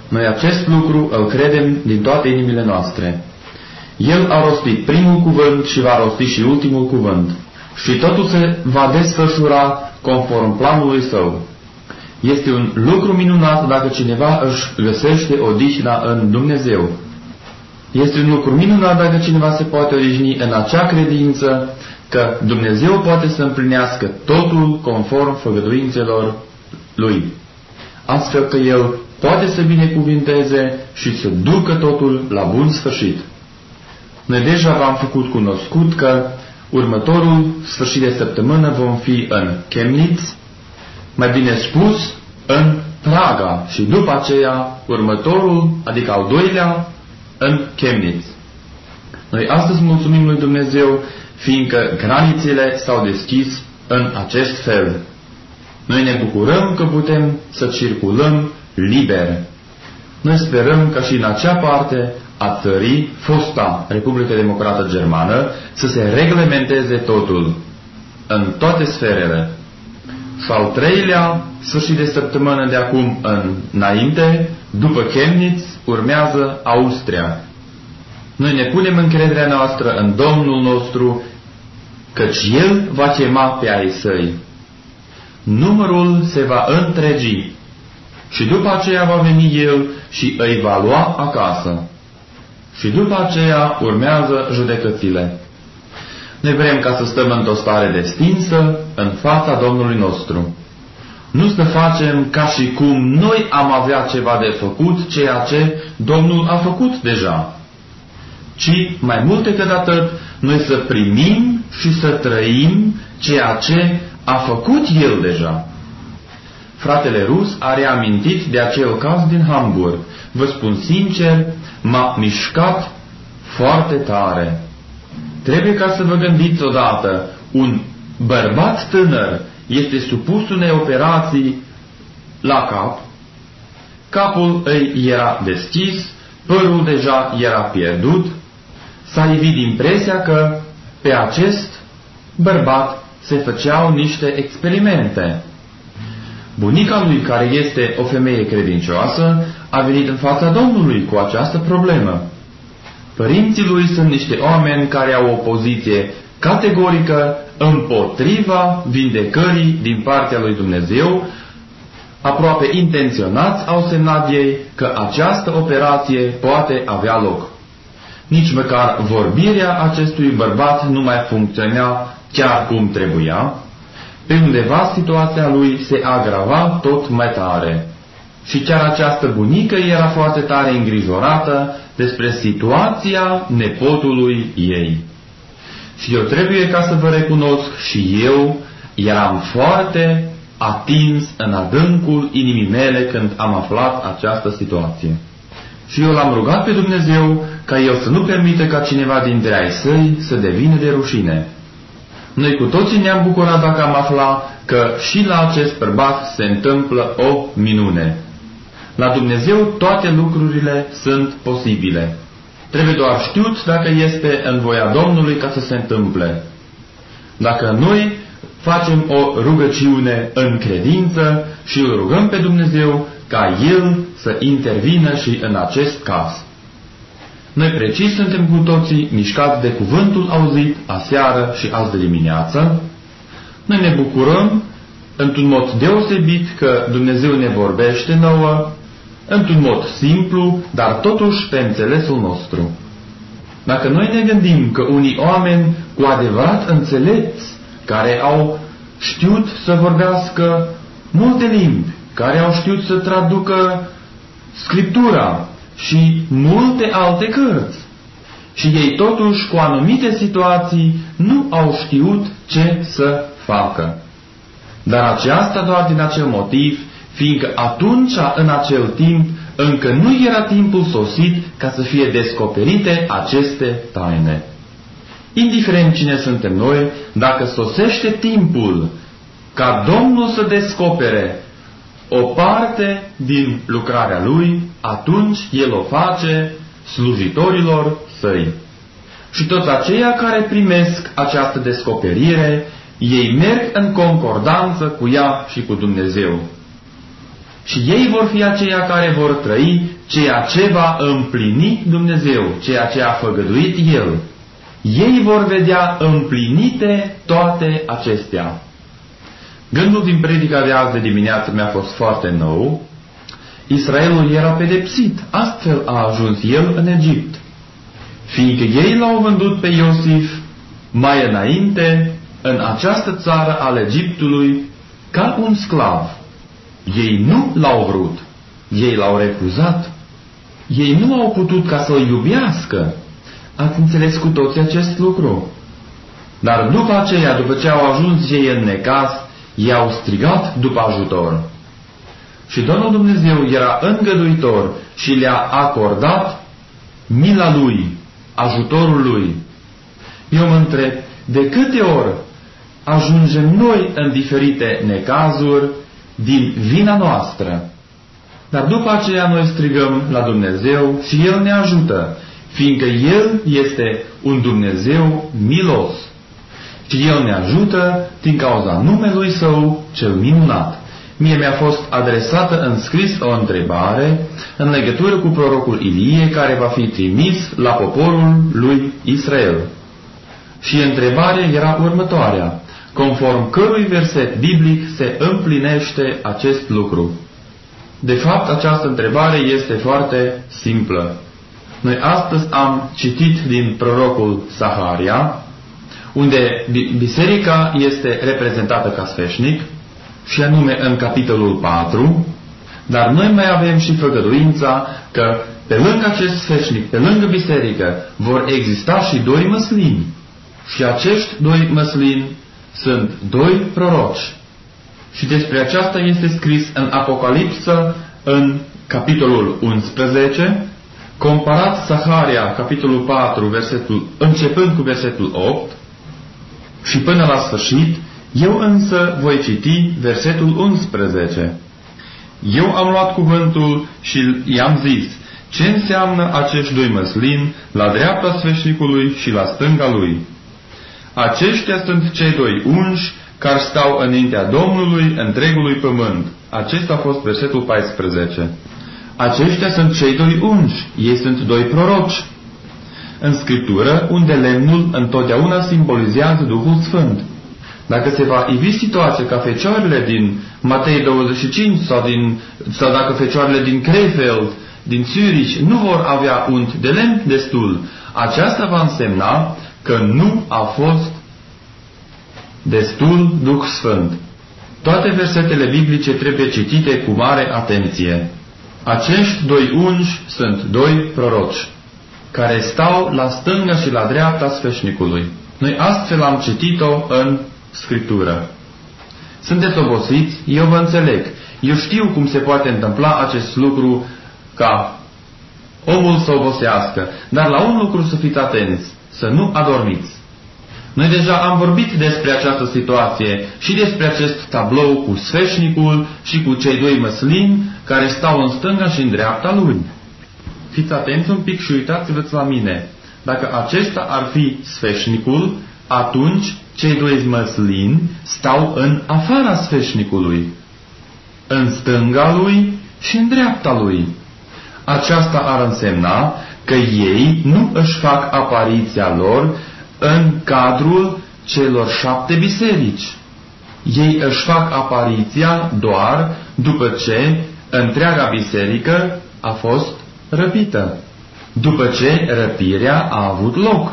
Noi acest lucru îl credem din toate inimile noastre. El a rostit primul cuvânt și va rosti și ultimul cuvânt. Și totul se va desfășura conform planului său. Este un lucru minunat dacă cineva își găsește odihna în Dumnezeu. Este un lucru minunat dacă cineva se poate odihni în acea credință că Dumnezeu poate să împlinească totul conform făgăduințelor Lui, astfel că El poate să binecuvinteze și să ducă totul la bun sfârșit. Noi deja v-am făcut cunoscut că următorul sfârșit de săptămână vom fi în Chemnitz, mai bine spus, în Praga, și după aceea următorul, adică al doilea, în Chemnitz. Noi astăzi mulțumim lui Dumnezeu, fiindcă granițele s-au deschis în acest fel. Noi ne bucurăm că putem să circulăm liber. Noi sperăm că și în acea parte a țării, fosta Republică Democrată Germană, să se reglementeze totul, în toate sferele. Și al treilea sfârșit de săptămână de acum înainte, după Chemnitz, urmează Austria. Noi ne punem încrederea noastră în Domnul nostru, căci El va chema pe ai Săi. Numărul se va întregi și după aceea va veni El și îi va lua acasă. Și după aceea urmează judecățile. Noi vrem ca să stăm într-o stare destinsă în fața Domnului nostru. Nu să facem ca și cum noi am avea ceva de făcut, ceea ce Domnul a făcut deja, ci mai mult decât atât, noi să primim și să trăim ceea ce a făcut El deja. Fratele Rus a reamintit de acel caz din Hamburg. Vă spun sincer, m-a mișcat foarte tare. Trebuie ca să vă gândiți odată, un bărbat tânăr este supus unei operații la cap, capul îi era deschis, părul deja era pierdut, s-a evit impresia că pe acest bărbat se făceau niște experimente. Bunica lui, care este o femeie credincioasă, a venit în fața Domnului cu această problemă. Părinții lui sunt niște oameni care au o poziție categorică împotriva vindecării din partea lui Dumnezeu. Aproape intenționați au semnat ei că această operație poate avea loc. Nici măcar vorbirea acestui bărbat nu mai funcționa chiar cum trebuia. Pe undeva situația lui se agrava tot mai tare. Și chiar această bunică era foarte tare îngrijorată despre situația nepotului ei. Și eu trebuie ca să vă recunosc, și eu eram foarte atins în adâncul inimii mele când am aflat această situație. Și eu l-am rugat pe Dumnezeu ca El să nu permită ca cineva dintre ai Săi să devină de rușine. Noi cu toții ne-am bucurat dacă am aflat că și la acest bărbat se întâmplă o minune. La Dumnezeu toate lucrurile sunt posibile. Trebuie doar știut dacă este în voia Domnului ca să se întâmple. Dacă noi facem o rugăciune în credință și îl rugăm pe Dumnezeu ca El să intervină și în acest caz. Noi precis suntem cu toții mișcați de cuvântul auzit aseară și azi de dimineață. Noi ne bucurăm într-un mod deosebit că Dumnezeu ne vorbește nouă, într-un mod simplu, dar totuși pe înțelesul nostru. Dacă noi ne gândim că unii oameni cu adevărat înțelepți, care au știut să vorbească multe limbi, care au știut să traducă Scriptura și multe alte cărți, și ei totuși cu anumite situații nu au știut ce să facă. Dar aceasta doar din acel motiv, fiindcă atunci, în acel timp, încă nu era timpul sosit ca să fie descoperite aceste taine. Indiferent cine suntem noi, dacă sosește timpul ca Domnul să descopere o parte din lucrarea Lui, atunci El o face slujitorilor Săi. Și toți aceia care primesc această descoperire, ei merg în concordanță cu ea și cu Dumnezeu. Și ei vor fi aceia care vor trăi ceea ce va împlini Dumnezeu, ceea ce a făgăduit El. Ei vor vedea împlinite toate acestea. Gândul din predica de azi de dimineață mi-a fost foarte nou. Israelul era pedepsit, astfel a ajuns el în Egipt. Fiindcă ei l-au vândut pe Iosif mai înainte în această țară al Egiptului ca un sclav. Ei nu l-au vrut, ei l-au refuzat. Ei nu au putut ca să-l iubească. Ați înțeles cu toți acest lucru? Dar după aceea, după ce au ajuns ei în necaz, ei au strigat după ajutor. Și Domnul Dumnezeu era îngăduitor și le-a acordat mila Lui, ajutorul Lui. Eu mă întreb, de câte ori ajungem noi în diferite necazuri din vina noastră? Dar după aceea noi strigăm la Dumnezeu și El ne ajută, fiindcă El este un Dumnezeu milos. Și El ne ajută din cauza numelui Său cel minunat. Mie mi-a fost adresată în scris o întrebare în legătură cu prorocul Ilie, care va fi trimis la poporul lui Israel. Și întrebarea era următoarea: conform cărui verset biblic se împlinește acest lucru? De fapt, această întrebare este foarte simplă. Noi astăzi am citit din prorocul Zaharia, unde biserica este reprezentată ca sfeșnic, și anume în capitolul 4, dar noi mai avem și făgăduința că pe lângă acest sfeșnic, pe lângă biserică, vor exista și doi măslini. Și acești doi măslini sunt doi proroci. Și despre aceasta este scris în Apocalipsă, în capitolul 11, comparat Zaharia, capitolul 4, începând cu versetul 8, și până la sfârșit. Eu însă voi citi versetul 11. Eu am luat cuvântul și i-am zis: ce înseamnă acești doi măslini la dreapta sfeșnicului și la stânga lui? Aceștia sunt cei doi unși care stau înaintea Domnului întregului pământ. Acesta a fost versetul 14. Aceștia sunt cei doi unși, ei sunt doi proroci. În Scriptură, unde lemnul întotdeauna simbolizează Duhul Sfânt. Dacă se va ivi situația ca fecioarele din Matei 25 sau dacă fecioarele din Krefeld, din Zürich, nu vor avea unt de lemn destul, aceasta va însemna că nu a fost destul Duh Sfânt. Toate versetele biblice trebuie citite cu mare atenție. Acești doi unși sunt doi proroci, care stau la stânga și la dreapta sfeșnicului. Noi astfel am citit-o în Scriptură. Sunteți obosiți? Eu vă înțeleg. Eu știu cum se poate întâmpla acest lucru ca omul să obosească. Dar la un lucru să fiți atenți, să nu adormiți. Noi deja am vorbit despre această situație și despre acest tablou cu sfeșnicul și cu cei doi măslini care stau în stânga și în dreapta lui. Fiți atenți un pic și uitați-vă la mine. Dacă acesta ar fi sfeșnicul, atunci cei doi măslini stau în afara sfeșnicului, în stânga lui și în dreapta lui. Aceasta ar însemna că ei nu își fac apariția lor în cadrul celor 7 biserici. Ei își fac apariția doar după ce întreaga biserică a fost răpită, după ce răpirea a avut loc.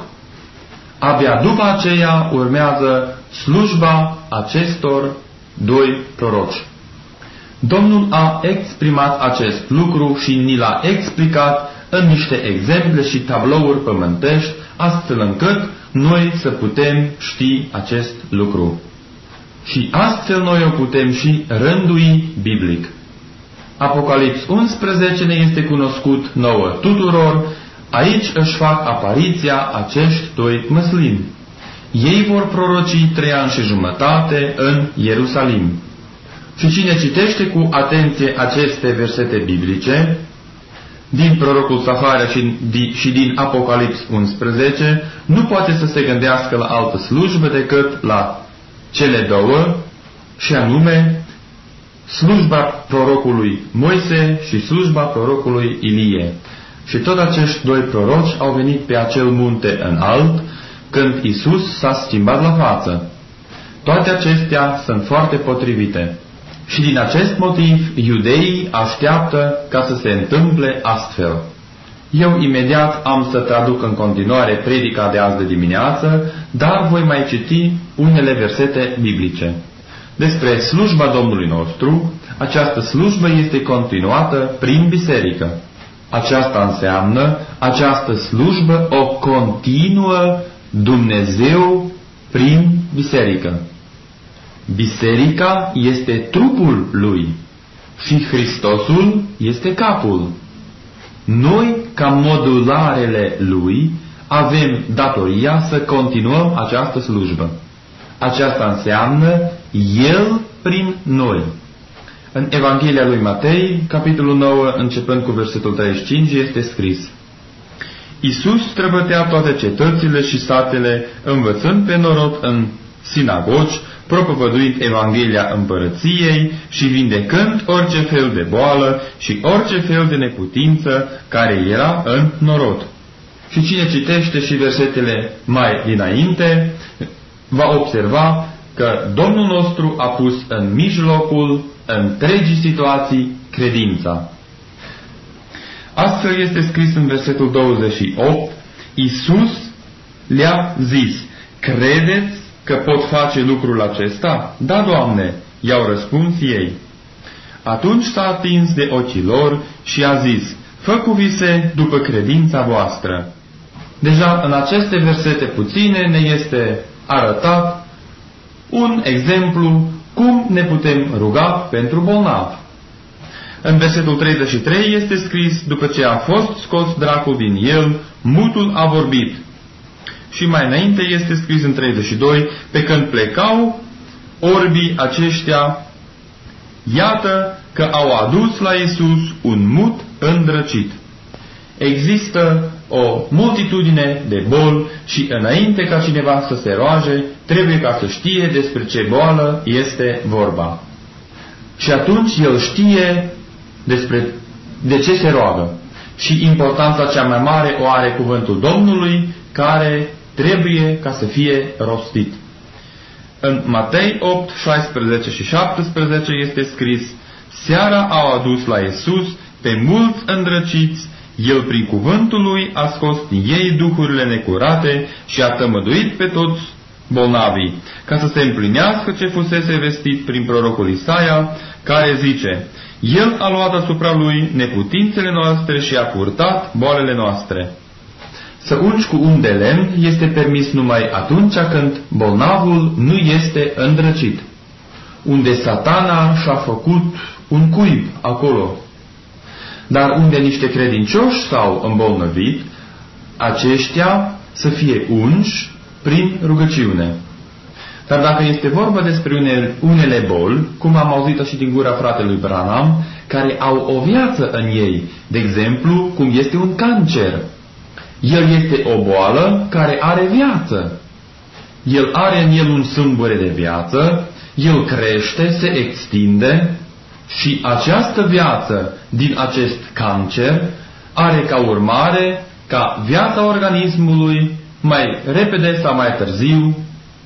Abia după aceea urmează slujba acestor doi proroci. Domnul a exprimat acest lucru și ni l-a explicat în niște exemple și tablouri pământești, astfel încât noi să putem ști acest lucru. Și astfel noi o putem și rândui biblic. Apocalips 11 ne este cunoscut nouă tuturor. Aici își fac apariția acești doi măslini. Ei vor proroci 3 ani și jumătate în Ierusalim. Și cine citește cu atenție aceste versete biblice, din prorocul Zaharia și din Apocalips 11, nu poate să se gândească la altă slujbă decât la cele două, și anume slujba prorocului Moise și slujba prorocului Ilie. Și tot acești doi proroci au venit pe acel munte înalt când Iisus s-a schimbat la față. Toate acestea sunt foarte potrivite. Și din acest motiv, iudeii așteaptă ca să se întâmple astfel. Eu imediat am să traduc în continuare predica de azi de dimineață, dar voi mai citi unele versete biblice. Despre slujba Domnului nostru, această slujbă este continuată prin biserică. Aceasta înseamnă, această slujbă o continuă Dumnezeu prin biserică. Biserica este trupul lui și Hristosul este capul. Noi, ca modularele lui, avem datoria să continuăm această slujbă. Aceasta înseamnă El prin noi. În Evanghelia lui Matei, capitolul 9, începând cu versetul 35, este scris: Iisus străbătea toate cetățile și satele, învățând pe norod în sinagogi, propovăduind Evanghelia împărăției și vindecând orice fel de boală și orice fel de neputință care era în norod. Și cine citește și versetele mai dinainte, va observa că Domnul nostru a pus în mijlocul întregii situații credința. Astfel este scris în versetul 28, Iisus le-a zis: credeți că pot face lucrul acesta? Da, Doamne, i-au răspuns ei. Atunci s-a atins de ochii lor și a zis: făcuvise după credința voastră. Deja în aceste versete puține ne este arătat un exemplu cum ne putem ruga pentru bolnav. În versetul 33 este scris: după ce a fost scos dracul din el, mutul a vorbit. Și mai înainte este scris în 32, pe când plecau orbii aceștia, iată că au adus la Iisus un mut îndrăcit. Există o multitudine de boli și înainte ca cineva să se roage, trebuie ca să știe despre ce boală este vorba. Și atunci el știe de ce se roagă. Și importanța cea mai mare o are cuvântul Domnului, care trebuie ca să fie rostit. În Matei 8, 16 și 17 este scris: seara au adus la Iisus pe mulți îndrăciți, El prin cuvântul Lui a scos din ei duhurile necurate și a tămăduit pe toți bolnavii, ca să se împlinească ce fusese vestit prin prorocul Isaia, care zice: El a luat asupra Lui neputințele noastre și a purtat boalele noastre. Să ungi cu un de lemn este permis numai atunci când bolnavul nu este îndrăcit, unde Satana și-a făcut un cuib acolo. Dar unde niște credincioși s-au îmbolnăvit, aceștia să fie unși prin rugăciune. Dar dacă este vorba despre unele boli, cum am auzit și din gura fratelui Branham, care au o viață în ei, de exemplu, cum este un cancer, el este o boală care are viață. El are în el un sâmbure de viață, el crește, se extinde și această viață din acest cancer are ca urmare ca viața organismului mai repede sau mai târziu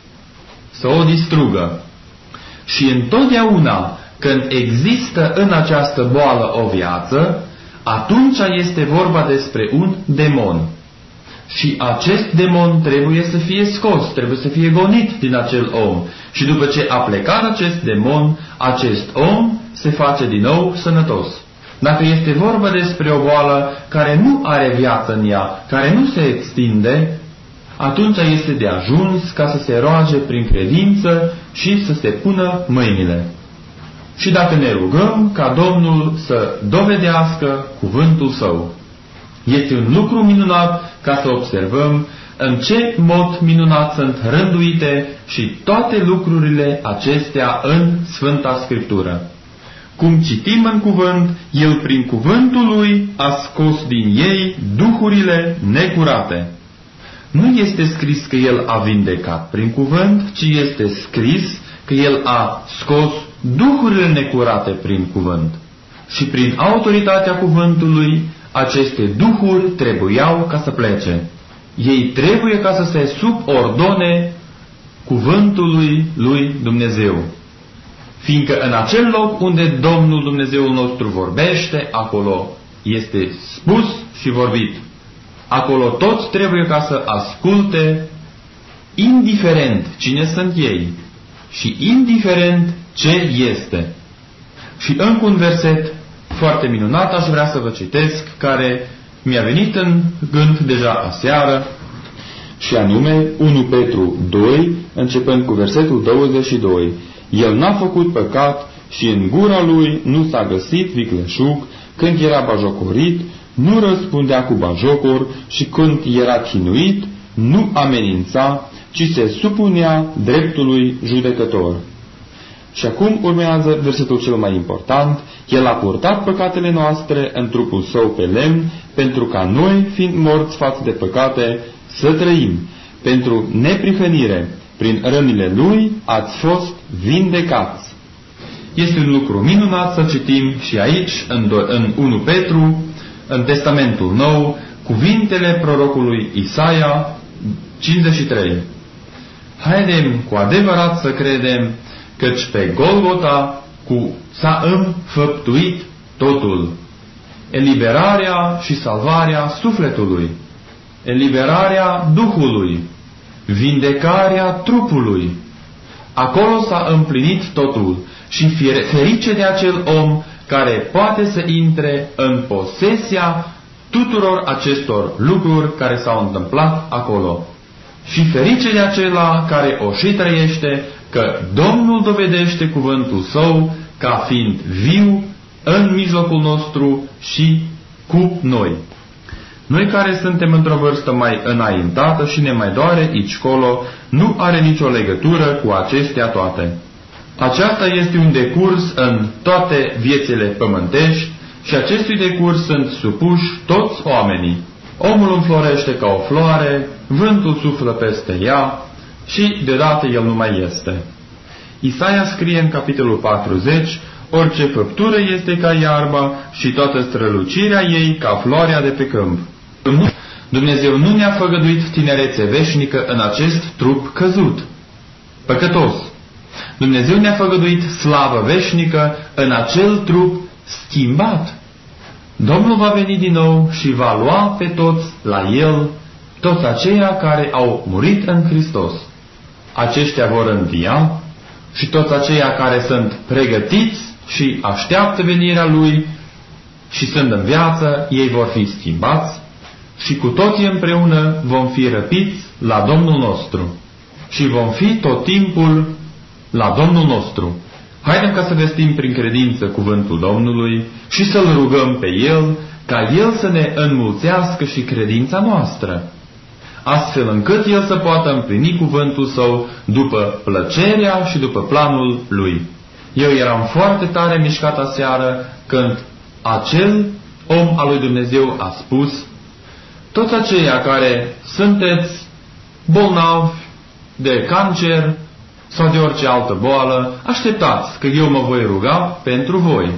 să o distrugă. Și întotdeauna când există în această boală o viață, atunci este vorba despre un demon. Și acest demon trebuie să fie scos, trebuie să fie gonit din acel om. Și după ce a plecat acest demon, acest om se face din nou sănătos. Dacă este vorba despre o boală care nu are viață în ea, care nu se extinde, atunci este de ajuns ca să se roage prin credință și să se pună mâinile. Și dacă ne rugăm ca Domnul să dovedească cuvântul Său. Este un lucru minunat ca să observăm în ce mod minunat sunt rânduite și toate lucrurile acestea în Sfânta Scriptură. Cum citim în cuvânt, El prin cuvântul Lui a scos din ei duhurile necurate. Nu este scris că El a vindecat prin cuvânt, ci este scris că El a scos duhurile necurate prin cuvânt. Și prin autoritatea cuvântului, aceste duhuri trebuiau ca să plece. Ei trebuie ca să se subordone cuvântului lui Dumnezeu. Fiindcă în acel loc unde Domnul Dumnezeul nostru vorbește, acolo este spus și vorbit. Acolo toți trebuie ca să asculte, indiferent cine sunt ei și indiferent ce este. Și încă un verset foarte minunat aș vrea să vă citesc, care mi-a venit în gând deja aseară, și anume 1 Petru 2, începând cu versetul 22. El n-a făcut păcat și în gura lui nu s-a găsit vicleșug. Când era bajocorit, nu răspundea cu bajocor, și când era chinuit, nu amenința, ci se supunea dreptului judecător. Și acum urmează versetul cel mai important. El a purtat păcatele noastre în trupul său pe lemn, pentru ca noi, fiind morți față de păcate, să trăim. Pentru neprihănire, prin rănile lui, ați fost vindecați. Este un lucru minunat să citim și aici, în 1 Petru, în Testamentul Nou, cuvintele prorocului Isaia 53. Haidem cu adevărat să credem, căci pe Golgota s-a înfăptuit totul. Eliberarea și salvarea sufletului, eliberarea Duhului, vindecarea trupului. Acolo s-a împlinit totul și ferice de acel om care poate să intre în posesia tuturor acestor lucruri care s-au întâmplat acolo. Și ferice de acela care o și trăiește, că Domnul dovedește cuvântul Său ca fiind viu în mijlocul nostru și cu noi. Noi care suntem într-o vârstă mai înaintată și ne mai doare aici-colo, nu are nicio legătură cu acestea toate. Aceasta este un decurs în toate viețile pământești și acestui decurs sunt supuși toți oamenii. Omul înflorește ca o floare, vântul suflă peste ea și deodată el nu mai este. Isaia scrie în capitolul 40, orice făptură este ca iarba și toată strălucirea ei ca floarea de pe câmp. Dumnezeu nu ne-a făgăduit tinerețe veșnică în acest trup căzut, păcătos. Dumnezeu ne-a făgăduit slavă veșnică în acel trup schimbat. Domnul va veni din nou și va lua pe toți la El, toți aceia care au murit în Hristos. Aceștia vor învia și toți aceia care sunt pregătiți și așteaptă venirea Lui și sunt în viață, ei vor fi schimbați și cu toții împreună vom fi răpiți la Domnul nostru și vom fi tot timpul la Domnul nostru. Haidem ca să vestim prin credință cuvântul Domnului și să-L rugăm pe El, ca El să ne înmulțească și credința noastră, astfel încât El să poată împlini cuvântul Său după plăcerea și după planul Lui. Eu eram foarte tare mișcat aseară când acel om al lui Dumnezeu a spus: toți aceia care sunteți bolnavi de cancer sau de orice altă boală, așteptați că eu mă voi ruga pentru voi.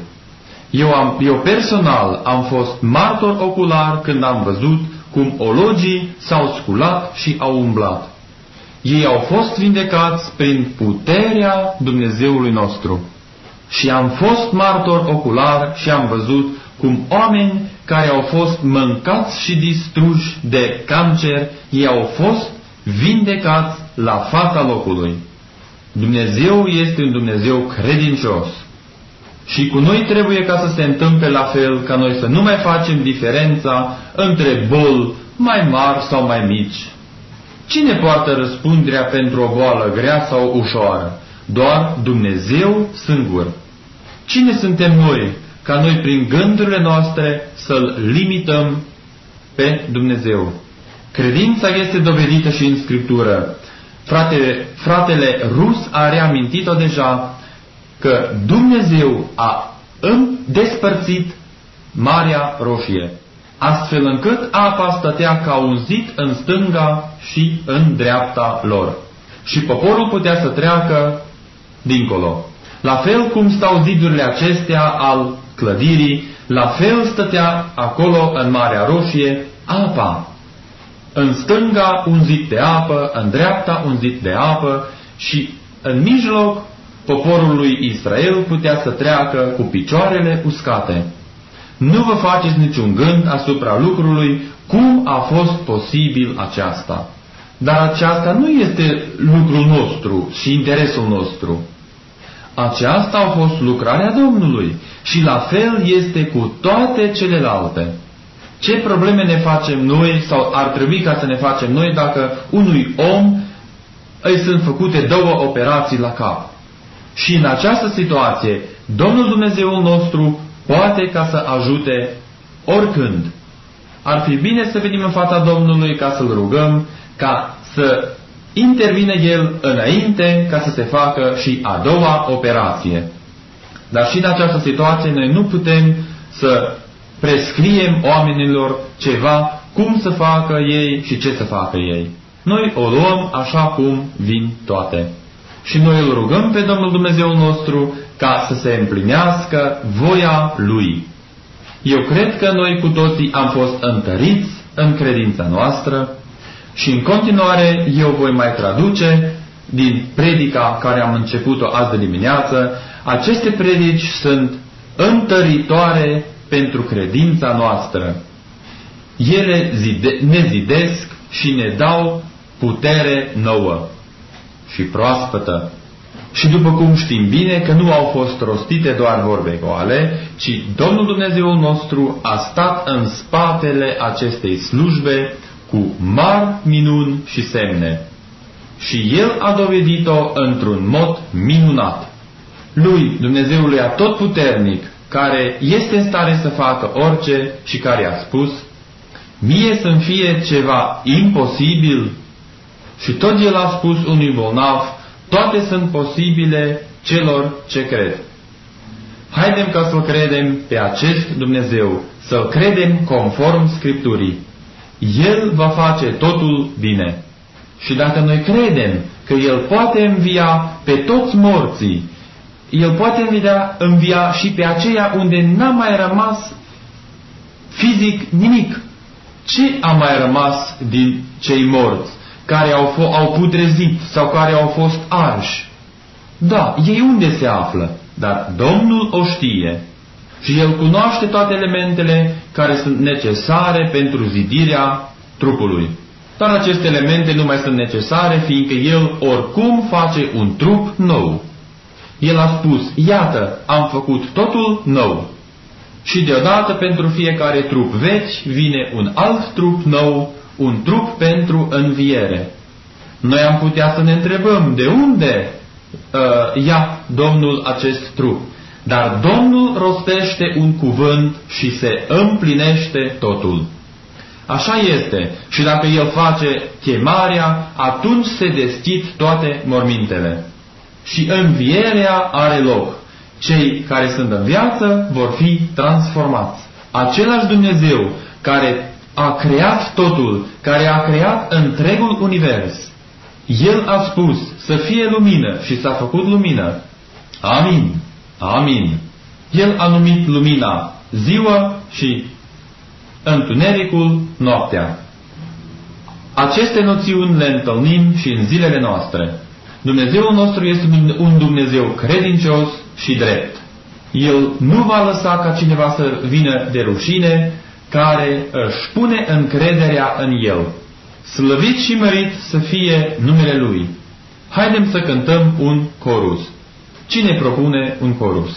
Eu personal am fost martor ocular când am văzut cum ologii s-au sculat și au umblat. Ei au fost vindecați prin puterea Dumnezeului nostru. Și am fost martor ocular și am văzut cum oameni care au fost mâncați și distruși de cancer, ei au fost vindecați la fața locului. Dumnezeu este un Dumnezeu credincios. Și cu noi trebuie ca să se întâmple la fel, ca noi să nu mai facem diferența între boli mai mari sau mai mici. Cine poartă răspunderea pentru o boală grea sau ușoară? Doar Dumnezeu singur. Cine suntem noi, ca noi prin gândurile noastre să-L limităm pe Dumnezeu? Credința este dovedită și în Scriptură. Fratele Rus a reamintit-o deja că Dumnezeu a despărțit Marea Roșie, astfel încât apa stătea ca un zid în stânga și în dreapta lor. Și poporul putea să treacă dincolo. La fel cum stau zidurile acestea al clădirii, la fel stătea acolo în Marea Roșie apa. În stânga un zid de apă, în dreapta un zid de apă și în mijloc poporul lui Israel putea să treacă cu picioarele uscate. Nu vă faceți niciun gând asupra lucrului cum a fost posibil aceasta. Dar aceasta nu este lucrul nostru și interesul nostru. Aceasta a fost lucrarea Domnului și la fel este cu toate celelalte. Ce probleme ne facem noi sau ar trebui ca să ne facem noi dacă unui om îi sunt făcute 2 operații la cap? Și în această situație, Domnul Dumnezeul nostru poate ca să ajute oricând. Ar fi bine să venim în fața Domnului ca să-L rugăm, ca să intervine El înainte ca să se facă și a doua operație. Dar și în această situație noi nu putem să prescriem oamenilor ceva, cum să facă ei și ce să facă ei. Noi o luăm așa cum vin toate. Și noi îl rugăm pe Domnul Dumnezeul nostru ca să se împlinească voia Lui. Eu cred că noi cu toții am fost întăriți în credința noastră și în continuare eu voi mai traduce din predica care am început-o azi de dimineață. Aceste predici sunt întăritoare pentru credința noastră. Ele ne zidesc și ne dau putere nouă și proaspătă. Și după cum știm bine că nu au fost rostite doar vorbe goale, ci Domnul Dumnezeul nostru a stat în spatele acestei slujbe cu mari minuni și semne. Și El a dovedit-o într-un mod minunat. Lui, Dumnezeului Atotputernic, care este în stare să facă orice și care a spus: mie să-mi fie ceva imposibil. Și tot El a spus unui bolnav: toate sunt posibile celor ce cred. Haidem ca să-L credem pe acest Dumnezeu, să-L credem conform Scripturii. El va face totul bine. Și dacă noi credem că El poate învia pe toți morții, El poate învia și pe aceia unde n-a mai rămas fizic nimic. Ce a mai rămas din cei morți care au putrezit sau care au fost arși? Da, ei unde se află? Dar Domnul o știe. Și El cunoaște toate elementele care sunt necesare pentru zidirea trupului. Dar aceste elemente nu mai sunt necesare, fiindcă El oricum face un trup nou. El a spus: iată, am făcut totul nou. Și deodată pentru fiecare trup vechi vine un alt trup nou, un trup pentru înviere. Noi am putea să ne întrebăm de unde ia Domnul acest trup. Dar Domnul rostește un cuvânt și se împlinește totul. Așa este. Și dacă El face chemarea, atunci se deschid toate mormintele. Și învierea are loc. Cei care sunt în viață vor fi transformați. Același Dumnezeu care a creat totul, care a creat întregul univers, El a spus să fie lumină și s-a făcut lumină. Amin. Amin. El a numit lumina ziua și întunericul noaptea. Aceste noțiuni le întâlnim și în zilele noastre. Dumnezeul nostru este un Dumnezeu credincios și drept. El nu va lăsa ca cineva să vină de rușine, care își pune încrederea în El. Slăvit și mărit să fie numele Lui. Haidem să cântăm un corus. Cine propune un corus?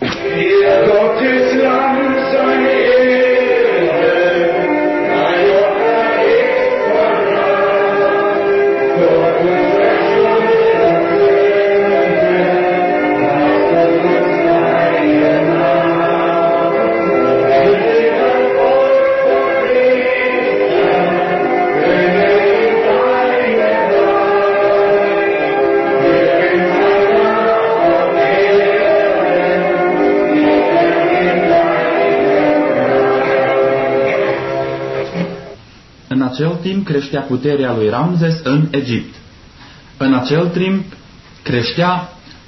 În acel timp creștea puterea lui Ramzes în Egipt. În acel timp creștea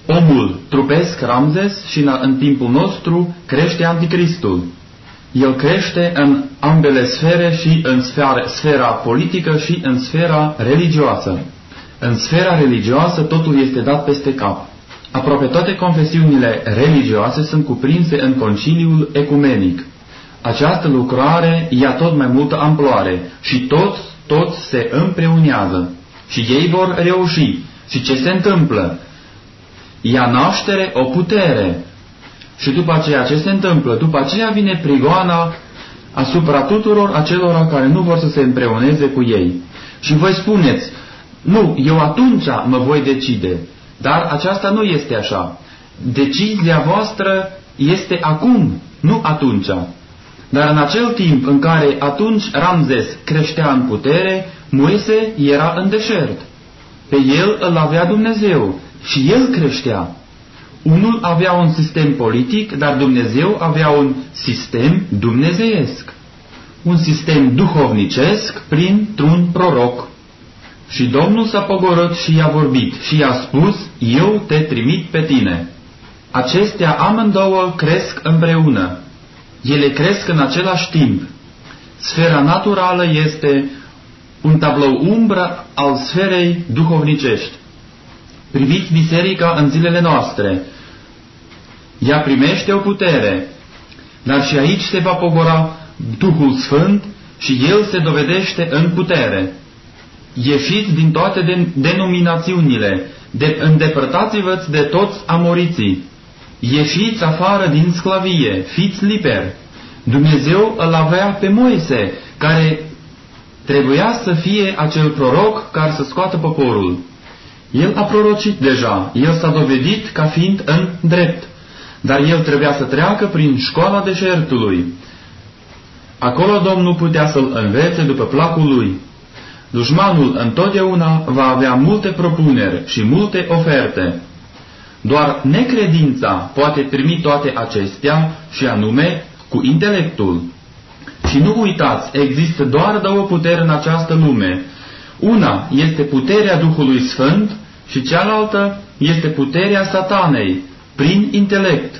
Omul trupesc, Ramzes, și în timpul nostru crește Anticristul. El crește în ambele sfere, și în sfera politică și în sfera religioasă. În sfera religioasă totul este dat peste cap. Aproape toate confesiunile religioase sunt cuprinse în conciliul ecumenic. Această lucrare ia tot mai multă amploare și toți se împreunează. Și ei vor reuși. Și ce se întâmplă? Ia naștere o putere. Și după aceea ce se întâmplă? După aceea vine prigoana asupra tuturor acelora care nu vor să se împreuneze cu ei. Și voi spuneți, nu, eu atunci mă voi decide. Dar aceasta nu este așa. Decizia voastră este acum, nu atunci. Dar în acel timp în care atunci Ramzes creștea în putere, Moise era în deșert. Pe el îl avea Dumnezeu și el creștea. Unul avea un sistem politic, dar Dumnezeu avea un sistem dumnezeiesc. Un sistem duhovnicesc printr-un proroc. Și Domnul s-a pogorât și i-a vorbit și i-a spus, eu te trimit pe tine. Acestea amândouă cresc împreună. Ele cresc în același timp. Sfera naturală este un tablou umbră al sferei duhovnicești. Priviți biserica în zilele noastre. Ea primește o putere, dar și aici se va pogora Duhul Sfânt și El se dovedește în putere. Ieșiți din toate denominațiunile, îndepărtați-vă de toți amoriții. Ieșiți afară din sclavie, fiți liberi. Dumnezeu îl avea pe Moise, care trebuia să fie acel proroc care să scoată poporul. El a prorocit deja, el s-a dovedit ca fiind în drept, dar el trebuia să treacă prin școala deșertului. Acolo Domnul putea să-l învețe după placul lui. Dușmanul întotdeauna va avea multe propuneri și multe oferte. Doar necredința poate primi toate acestea, și anume cu intelectul. Și nu uitați, există doar două puteri în această lume. Una este puterea Duhului Sfânt și cealaltă este puterea Satanei, prin intelect.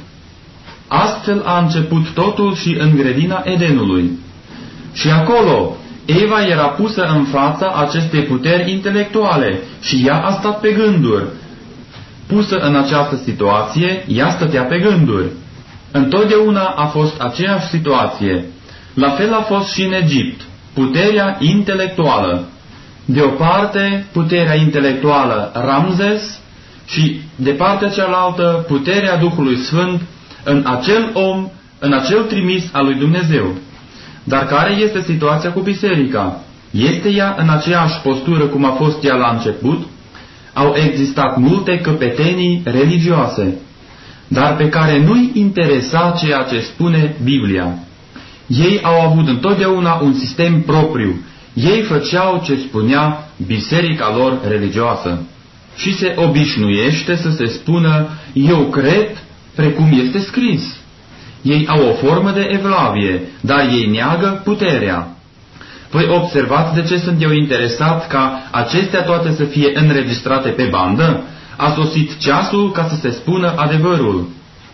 Astfel a început totul și în grădina Edenului. Și acolo Eva era pusă în fața acestei puteri intelectuale și ea a stat pe gânduri. Pusă în această situație, ea stătea pe gânduri. Întotdeauna a fost aceeași situație. La fel a fost și în Egipt, puterea intelectuală. De o parte, puterea intelectuală Ramzes și de partea cealaltă, puterea Duhului Sfânt în acel om, în acel trimis al lui Dumnezeu. Dar care este situația cu biserica? Este ea în aceeași postură cum a fost ea la început? Au existat multe căpetenii religioase, dar pe care nu-i interesa ceea ce spune Biblia. Ei au avut întotdeauna un sistem propriu. Ei făceau ce spunea biserica lor religioasă. Și se obișnuiește să se spună, eu cred precum este scris. Ei au o formă de evlavie, dar ei neagă puterea. Voi observați de ce sunt eu interesat ca acestea toate să fie înregistrate pe bandă? A sosit ceasul ca să se spună adevărul.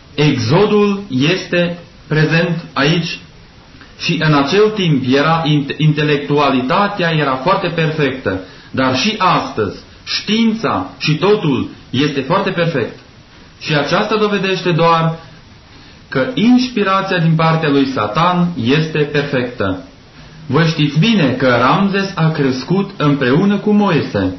Exodul este prezent aici și în acel timp intelectualitatea era foarte perfectă, dar și astăzi știința și totul este foarte perfect. Și aceasta dovedește doar că inspirația din partea lui Satan este perfectă. Voi știți bine că Ramzes a crescut împreună cu Moise.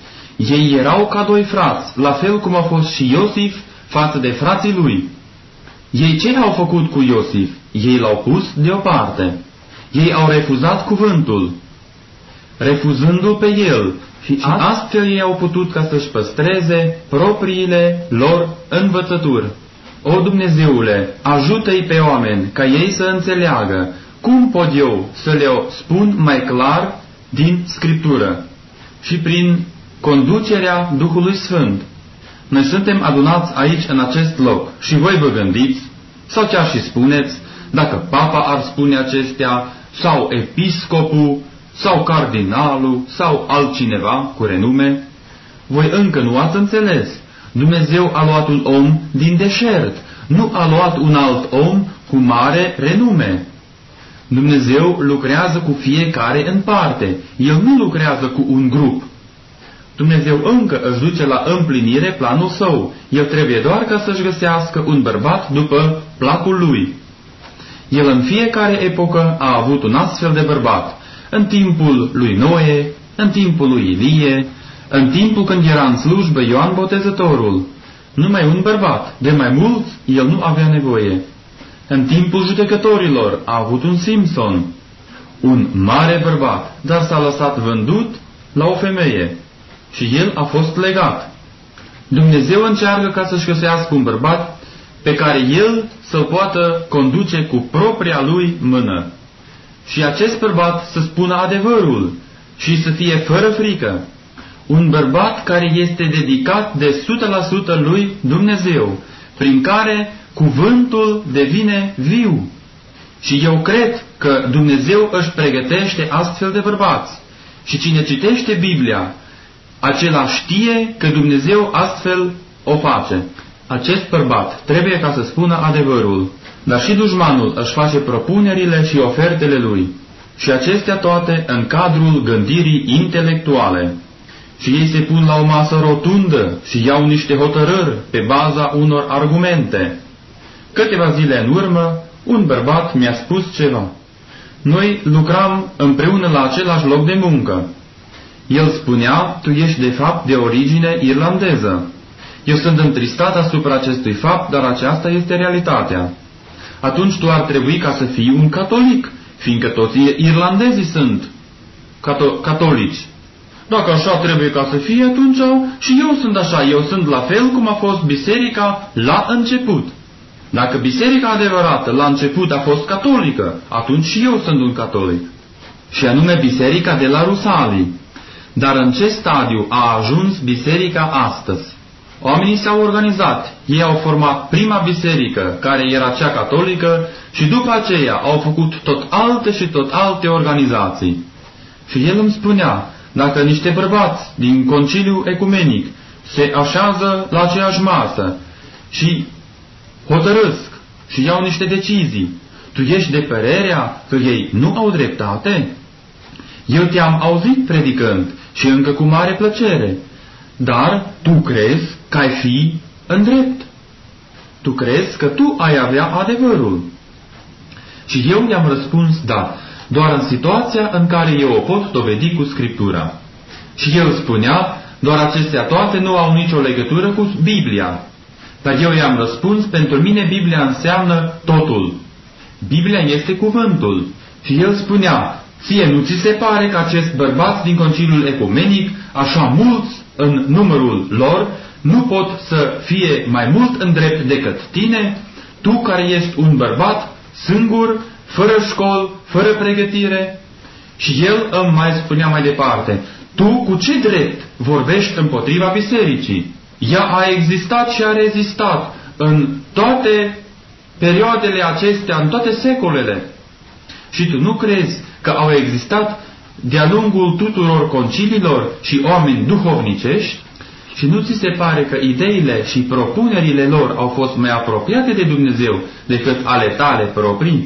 Ei erau ca doi frați, la fel cum a fost și Iosif față de frații lui. Ei ce au făcut cu Iosif? Ei l-au pus deoparte. Ei au refuzat cuvântul, refuzându-l pe el, și astfel ei au putut ca să-și păstreze propriile lor învățături. O, Dumnezeule, ajută-i pe oameni ca ei să înțeleagă. Cum pot eu să le spun mai clar din Scriptură și prin conducerea Duhului Sfânt? Noi suntem adunați aici în acest loc și voi vă gândiți, sau chiar și spuneți, dacă papa ar spune acestea, sau episcopul, sau cardinalul, sau altcineva cu renume, voi încă nu ați înțeles. Dumnezeu a luat un om din deșert, nu a luat un alt om cu mare renume. Dumnezeu lucrează cu fiecare în parte. El nu lucrează cu un grup. Dumnezeu încă își duce la împlinire planul său. El trebuie doar ca să-și găsească un bărbat după placul lui. El în fiecare epocă a avut un astfel de bărbat. În timpul lui Noe, în timpul lui Ilie, în timpul când era în slujbă Ioan Botezătorul. Numai un bărbat, de mai mult el nu avea nevoie. În timpul judecătorilor a avut un Simson, un mare bărbat, dar s-a lăsat vândut la o femeie și el a fost legat. Dumnezeu încearcă ca să-și găsească un bărbat pe care el să-l poată conduce cu propria lui mână. Și acest bărbat să spună adevărul și să fie fără frică. Un bărbat care este dedicat de 100% lui Dumnezeu, prin care cuvântul devine viu. Și eu cred că Dumnezeu își pregătește astfel de bărbați. Și cine citește Biblia, acela știe că Dumnezeu astfel o face. Acest bărbat trebuie ca să spună adevărul, dar și dușmanul își face propunerile și ofertele lui. Și acestea toate în cadrul gândirii intelectuale. Și ei se pun la o masă rotundă și iau niște hotărâri pe baza unor argumente. Câteva zile în urmă, un bărbat mi-a spus ceva. Noi lucram împreună la același loc de muncă. El spunea, tu ești de fapt de origine irlandeză. Eu sunt întristat asupra acestui fapt, dar aceasta este realitatea. Atunci tu ar trebui ca să fii un catolic, fiindcă toți irlandezii sunt catolici. Dacă așa trebuie ca să fie, atunci și eu sunt așa. Eu sunt la fel cum a fost biserica la început. Dacă biserica adevărată la început a fost catolică, atunci și eu sunt un catolic. Și anume biserica de la Rusalii. Dar în ce stadiu a ajuns biserica astăzi? Oamenii s-au organizat, ei au format prima biserică, care era cea catolică, și după aceea au făcut tot alte și tot alte organizații. Și el îmi spunea, dacă niște bărbați din conciliu ecumenic se așează la aceeași masă și hotărăsc și iau niște decizii, tu ești de părerea că ei nu au dreptate? Eu te-am auzit predicând și încă cu mare plăcere, dar tu crezi că ai fi în drept. Tu crezi că tu ai avea adevărul. Și eu i-am răspuns da, doar în situația în care eu o pot dovedi cu Scriptura. Și el spunea, doar acestea toate nu au nicio legătură cu Biblia. Dar eu i-am răspuns, pentru mine Biblia înseamnă totul. Biblia este cuvântul. Și el spunea, ție nu ți se pare că acest bărbați din conciliul ecumenic, așa mulți în numărul lor, nu pot să fie mai mult în drept decât tine, tu care ești un bărbat singur, fără școli, fără pregătire? Și el îmi mai spunea mai departe, tu cu ce drept vorbești împotriva bisericii? Ea a existat și a rezistat în toate perioadele acestea, în toate secolele. Și tu nu crezi că au existat de-a lungul tuturor conciliilor și oameni duhovnicești? Și nu ți se pare că ideile și propunerile lor au fost mai apropiate de Dumnezeu decât ale tale proprii?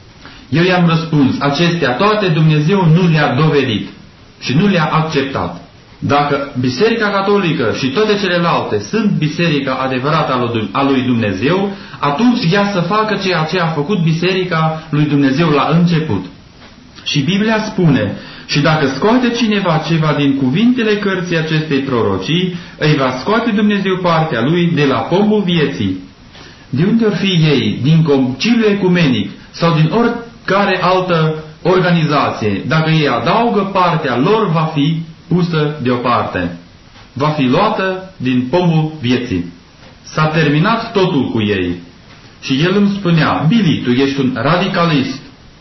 Eu i-am răspuns, acestea toate Dumnezeu nu le-a dovedit și nu le-a acceptat. Dacă Biserica Catolică și toate celelalte sunt Biserica adevărată a lui Dumnezeu, atunci ea să facă ceea ce a făcut Biserica lui Dumnezeu la început. Și Biblia spune, și dacă scoate cineva ceva din cuvintele cărții acestei prorocii, îi va scoate Dumnezeu partea lui de la pomul vieții. De unde or fi ei, din conciliul ecumenic sau din oricare altă organizație, dacă ei adaugă partea lor, va fi pusă deoparte. Va fi luată din pomul vieții. S-a terminat totul cu ei. Și el îmi spunea, Billy, tu ești un radicalist.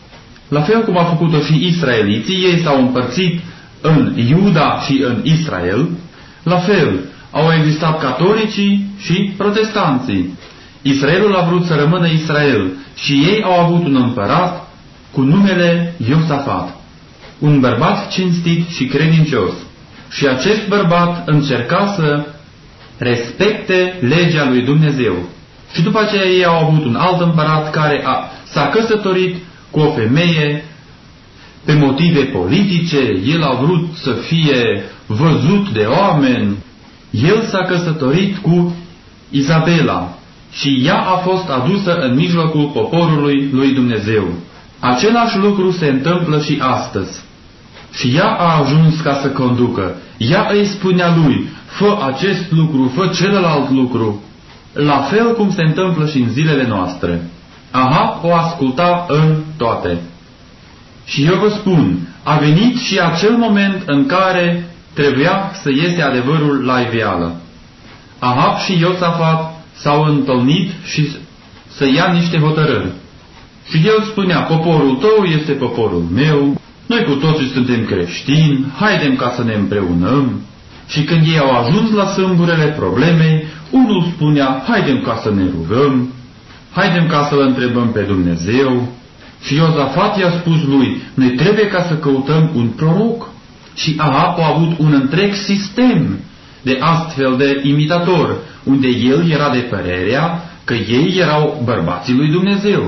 La fel cum a făcut-o și israeliții, ei s-au împărțit în Iuda și în Israel, la fel au existat catolicii și protestanții. Israelul a vrut să rămână Israel și ei au avut un împărat cu numele Iosafat, un bărbat cinstit și credincios. Și acest bărbat încerca să respecte legea lui Dumnezeu. Și după aceea ei au avut un alt împărat care s-a căsătorit cu o femeie pe motive politice, el a vrut să fie văzut de oameni. El s-a căsătorit cu Izabela și ea a fost adusă în mijlocul poporului lui Dumnezeu. Același lucru se întâmplă și astăzi. Și ea a ajuns ca să conducă. Ea îi spunea lui, fă acest lucru, fă celălalt lucru. La fel cum se întâmplă și în zilele noastre. Ahab o asculta în toate. Și eu vă spun, a venit și acel moment în care trebuia să iese adevărul la iveală. Ahab și Iosafat s-au întâlnit și să ia niște hotărâri. Și el spunea, poporul tău este poporul meu, noi cu toții suntem creștini, haidem ca să ne împreunăm. Și când ei au ajuns la sâmburele problemei, unul spunea, haidem ca să ne rugăm, haidem ca să-L întrebăm pe Dumnezeu. Și Iosafat i-a spus lui, noi trebuie ca să căutăm un proroc. Și Ahab a avut un întreg sistem de astfel de imitator, unde el era de părerea că ei erau bărbații lui Dumnezeu.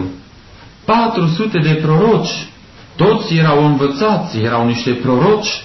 400 de proroci, toți erau învățați, erau niște proroci.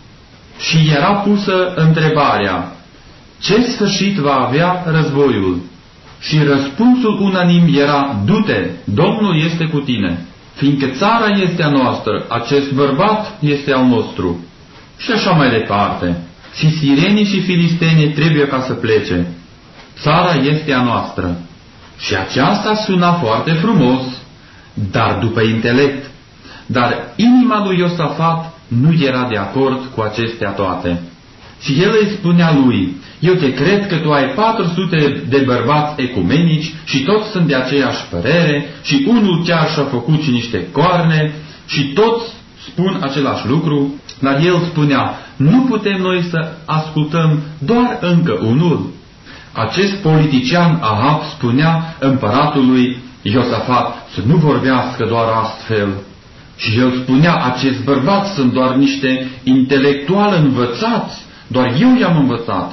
Și era pusă întrebarea, ce sfârșit va avea războiul? Și răspunsul unanim era, du-te, Domnul este cu tine, fiindcă țara este a noastră, acest bărbat este al nostru. Și așa mai departe. Și sirenii și filistenii trebuie ca să plece. Țara este a noastră. Și aceasta suna foarte frumos, dar după intelect. Dar inima lui Iosafat nu era de acord cu acestea toate. Și el îi spunea lui, eu te cred că tu ai 400 de bărbați ecumenici și toți sunt de aceeași părere și unul chiar și-a făcut și niște coarne și toți spun același lucru, dar el spunea, nu putem noi să ascultăm doar încă unul. Acest politician Ahab spunea împăratului Iosafat să nu vorbească doar astfel. Și el spunea, acești bărbați sunt doar niște intelectuali învățați, doar eu i-am învățat.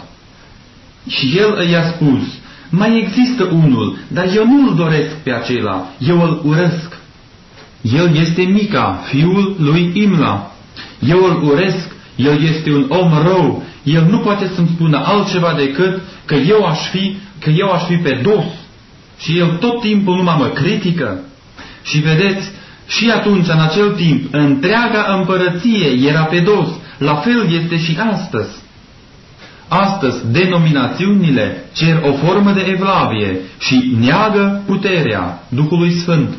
Și el i-a spus, mai există unul, dar eu nu îl doresc pe acela, eu îl urăsc. El este Mica, fiul lui Imla. Eu îl urăsc, el este un om rău, el nu poate să-mi spună altceva decât că eu aș fi pe dos. Și el tot timpul numai mă critică. Și vedeți, și atunci, în acel timp, întreaga împărăție era pe dos. La fel este și astăzi. Astăzi, denominațiunile cer o formă de evlavie și neagă puterea Duhului Sfânt.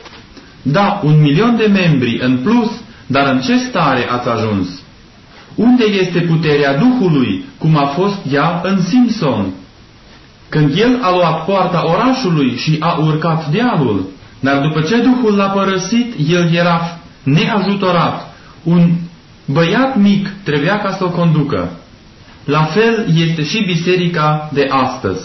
Da, 1 milion de membri în plus, dar în ce stare ați ajuns? Unde este puterea Duhului, cum a fost ea în Simpson? Când el a luat poarta orașului și a urcat dealul, dar după ce Duhul l-a părăsit, el era neajutorat. Un băiat mic trebuia ca să o conducă. La fel este și biserica de astăzi.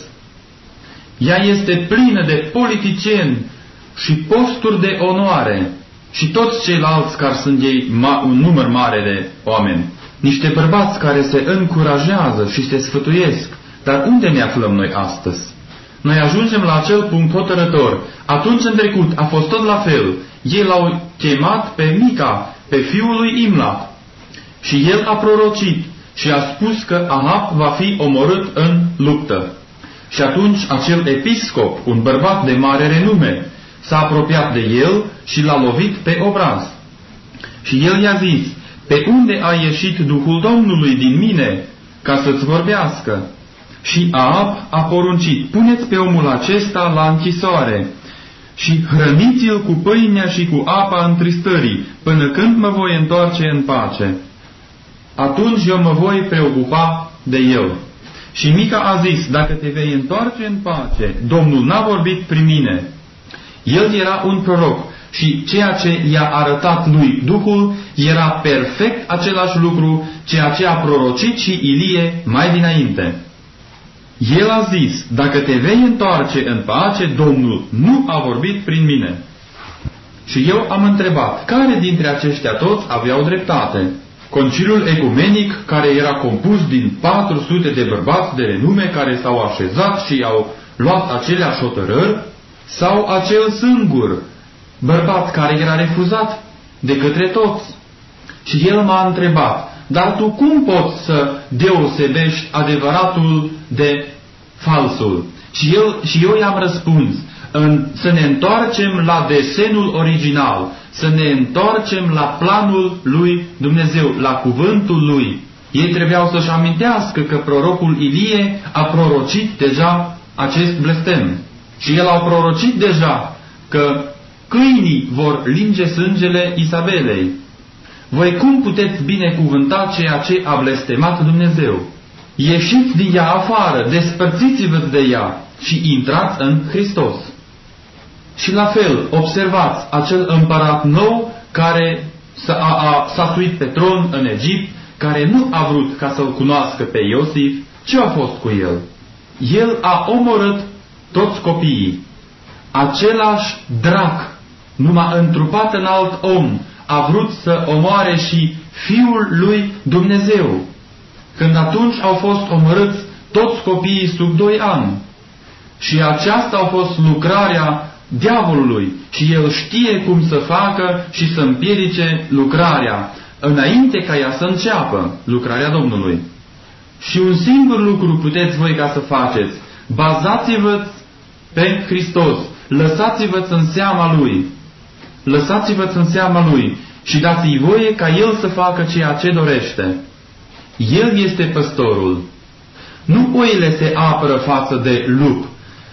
Ea este plină de politicieni și posturi de onoare și toți ceilalți care sunt ei un număr mare de oameni. Niște bărbați care se încurajează și se sfătuiesc. Dar unde ne aflăm noi astăzi? Noi ajungem la acel punct hotărător. Atunci în trecut a fost tot la fel. Ei l-au chemat pe Mica, pe fiul lui Imla. Și el a prorocit și a spus că Ahab va fi omorât în luptă. Și atunci acel episcop, un bărbat de mare renume, s-a apropiat de el și l-a lovit pe obraz. Și el i-a zis, pe unde a ieșit Duhul Domnului din mine ca să-ți vorbească? Și Ahab a poruncit, puneți pe omul acesta la închisoare și hrăniți-l cu pâinea și cu apa întristării, până când mă voi întoarce în pace. Atunci eu mă voi preocupa de el. Și Mica a zis, dacă te vei întoarce în pace, Domnul n-a vorbit prin mine. El era un proroc și ceea ce i-a arătat lui Duhul era perfect același lucru, ceea ce a prorocit și Ilie mai dinainte. El a zis, dacă te vei întoarce în pace, Domnul nu a vorbit prin mine. Și eu am întrebat, care dintre aceștia toți aveau dreptate? Conciliul ecumenic, care era compus din 400 de bărbați de renume care s-au așezat și au luat aceleași hotărâri, sau acel singur bărbat care era refuzat de către toți. Și el m-a întrebat: dar tu cum poți să deosebești adevăratul de falsul? Și eu i-am răspuns: să ne întoarcem la desenul original, să ne întoarcem la planul lui Dumnezeu, la cuvântul lui. Ei trebuiau să-și amintească că prorocul Ilie a prorocit deja acest blestem. Și el a prorocit deja că câinii vor linge sângele Isabelei. Voi cum puteți binecuvânta ceea ce a blestemat Dumnezeu? Ieșiți din ea afară, despărțiți-vă de ea și intrați în Hristos. Și la fel, observați acel împărat nou care s-a suit pe tron în Egipt, care nu a vrut ca să-l cunoască pe Iosif. Ce a fost cu el? El a omorât toți copiii. Același drac, numai întrupat în alt om, a vrut să omoare și Fiul lui Dumnezeu, când atunci au fost omorâți toți copiii sub 2 ani. Și aceasta a fost lucrarea diavolului și el știe cum să facă și să împiedice lucrarea, înainte ca ea să înceapă, lucrarea Domnului. Și un singur lucru puteți voi ca să faceți: bazați-vă pe Hristos, lăsați-vă în seama Lui, lăsați-vă în seama Lui și dați-i voie ca El să facă ceea ce dorește. El este păstorul. Nu oile se apără față de lup.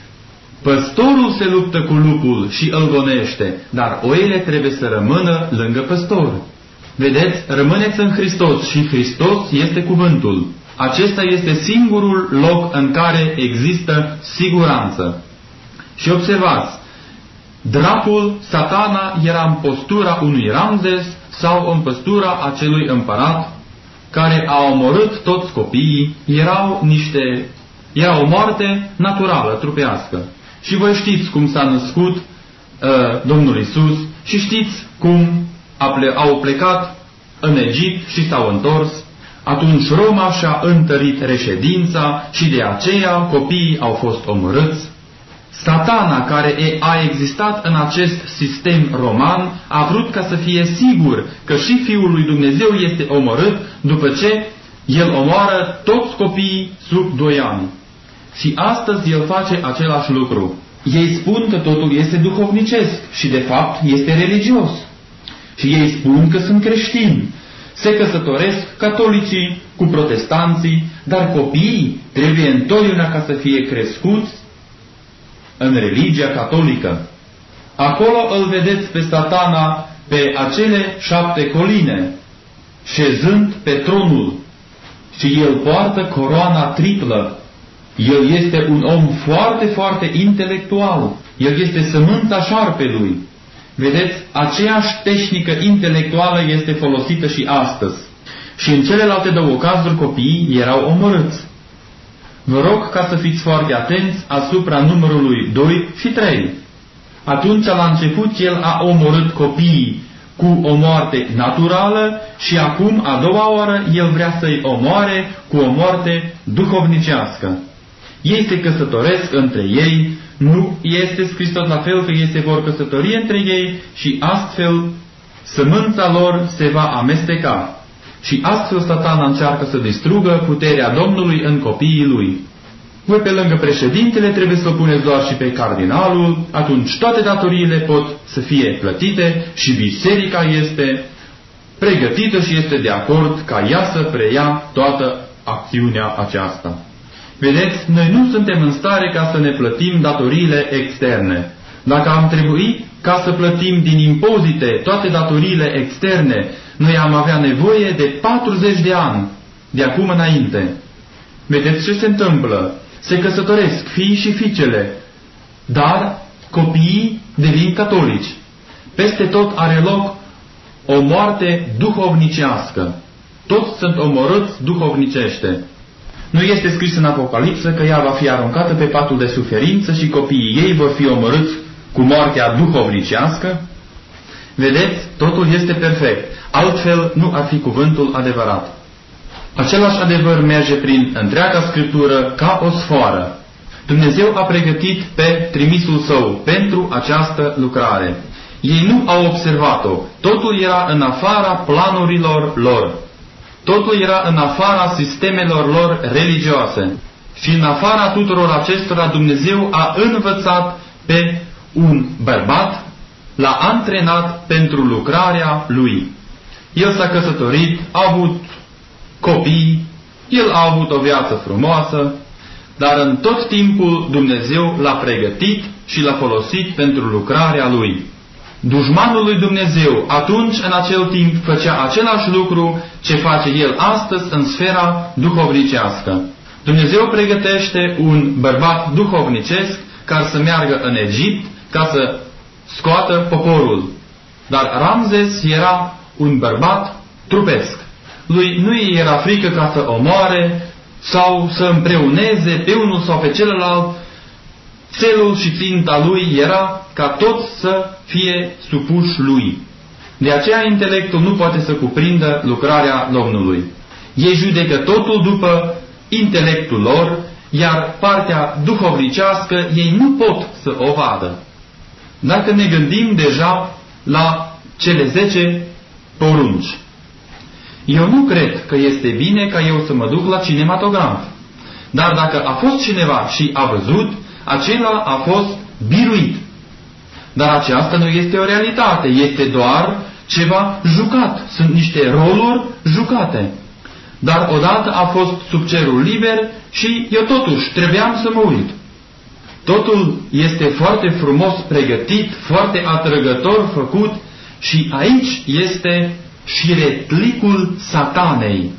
Păstorul se luptă cu lupul și îl gonește, dar oile trebuie să rămână lângă păstor. Vedeți, rămâneți în Hristos și Hristos este cuvântul. Acesta este singurul loc în care există siguranță. Și observați, dracul, Satana, era în postura unui Ramzes sau în postura acelui împărat care a omorât toți copiii. Era o moarte naturală, trupească. Și voi știți cum s-a născut Domnul Iisus și știți cum au plecat în Egipt și s-au întors. Atunci Roma și-a întărit reședința și de aceea copiii au fost omorâți. Satana, care a existat în acest sistem roman, a vrut ca să fie sigur că și Fiul lui Dumnezeu este omorât după ce el omoară toți copiii sub 2 ani. Și astăzi el face același lucru. Ei spun că totul este duhovnicesc și de fapt este religios. Și ei spun că sunt creștini. Se căsătoresc catolicii cu protestanții, dar copiii trebuie întotdeauna ca să fie crescuți în religia catolică. Acolo îl vedeți pe Satana pe acele 7 coline, șezând pe tronul, și el poartă coroana triplă. El este un om foarte, foarte intelectual. El este sămânța șarpelui. Vedeți, aceeași tehnică intelectuală este folosită și astăzi. Și în celelalte 2 cazuri copiii erau omorâți. Vă rog ca să fiți foarte atenți asupra numărului 2 și 3. Atunci, la început, el a omorât copiii cu o moarte naturală și acum, a doua oară, el vrea să-i omoare cu o moarte duhovnicească. Ei se căsătoresc între ei, nu este scris tot la fel că ei se vor căsători între ei și astfel sămânța lor se va amesteca. Și astfel Satana încearcă să distrugă puterea Domnului în copiii lui. Voi pe lângă președintele trebuie să o puneți doar și pe cardinalul, atunci toate datoriile pot să fie plătite și biserica este pregătită și este de acord ca ea să preia toată acțiunea aceasta. Vedeți, noi nu suntem în stare ca să ne plătim datoriile externe. Dacă am trebuit ca să plătim din impozite toate datoriile externe, noi am avea nevoie de 40 de ani de acum înainte. Vedeți ce se întâmplă? Se căsătoresc fiii și fiicele, dar copiii devin catolici. Peste tot are loc o moarte duhovnicească. Toți sunt omorâți duhovnicește. Nu este scris în Apocalipsă că ea va fi aruncată pe patul de suferință și copiii ei vor fi omorâți cu moartea duhovnicească? Vedeți, totul este perfect, altfel nu ar fi cuvântul adevărat. Același adevăr merge prin întreaga Scriptură ca o sfoară. Dumnezeu a pregătit pe trimisul Său pentru această lucrare. Ei nu au observat-o. Totul era în afara planurilor lor. Totul era în afara sistemelor lor religioase. Și în afara tuturor acestora Dumnezeu a învățat pe un bărbat, l-a antrenat pentru lucrarea lui. El s-a căsătorit, a avut copii, el a avut o viață frumoasă, dar în tot timpul Dumnezeu l-a pregătit și l-a folosit pentru lucrarea lui. Dușmanul lui Dumnezeu atunci, în acel timp, făcea același lucru ce face el astăzi în sfera duhovnicească. Dumnezeu pregătește un bărbat duhovnicesc care să meargă în Egipt ca să scoată poporul. Dar Ramzes era un bărbat trupesc. Lui nu îi era frică ca să omoare sau să împreuneze pe unul sau pe celălalt. Țelul și ținta lui era ca toți să fie supuși lui. De aceea intelectul nu poate să cuprindă lucrarea Domnului. Ei judecă totul după intelectul lor, iar partea duhovnicească ei nu pot să o vadă. Dacă ne gândim deja la cele 10 porunci, eu nu cred că este bine ca eu să mă duc la cinematograf. Dar dacă a fost cineva și a văzut, acela a fost biruit. Dar aceasta nu este o realitate, este doar ceva jucat. Sunt niște roluri jucate. Dar odată a fost sub cerul liber și eu totuși trebuiam să mă uit. Totul este foarte frumos pregătit, foarte atrăgător făcut și aici este șiretlicul satanei.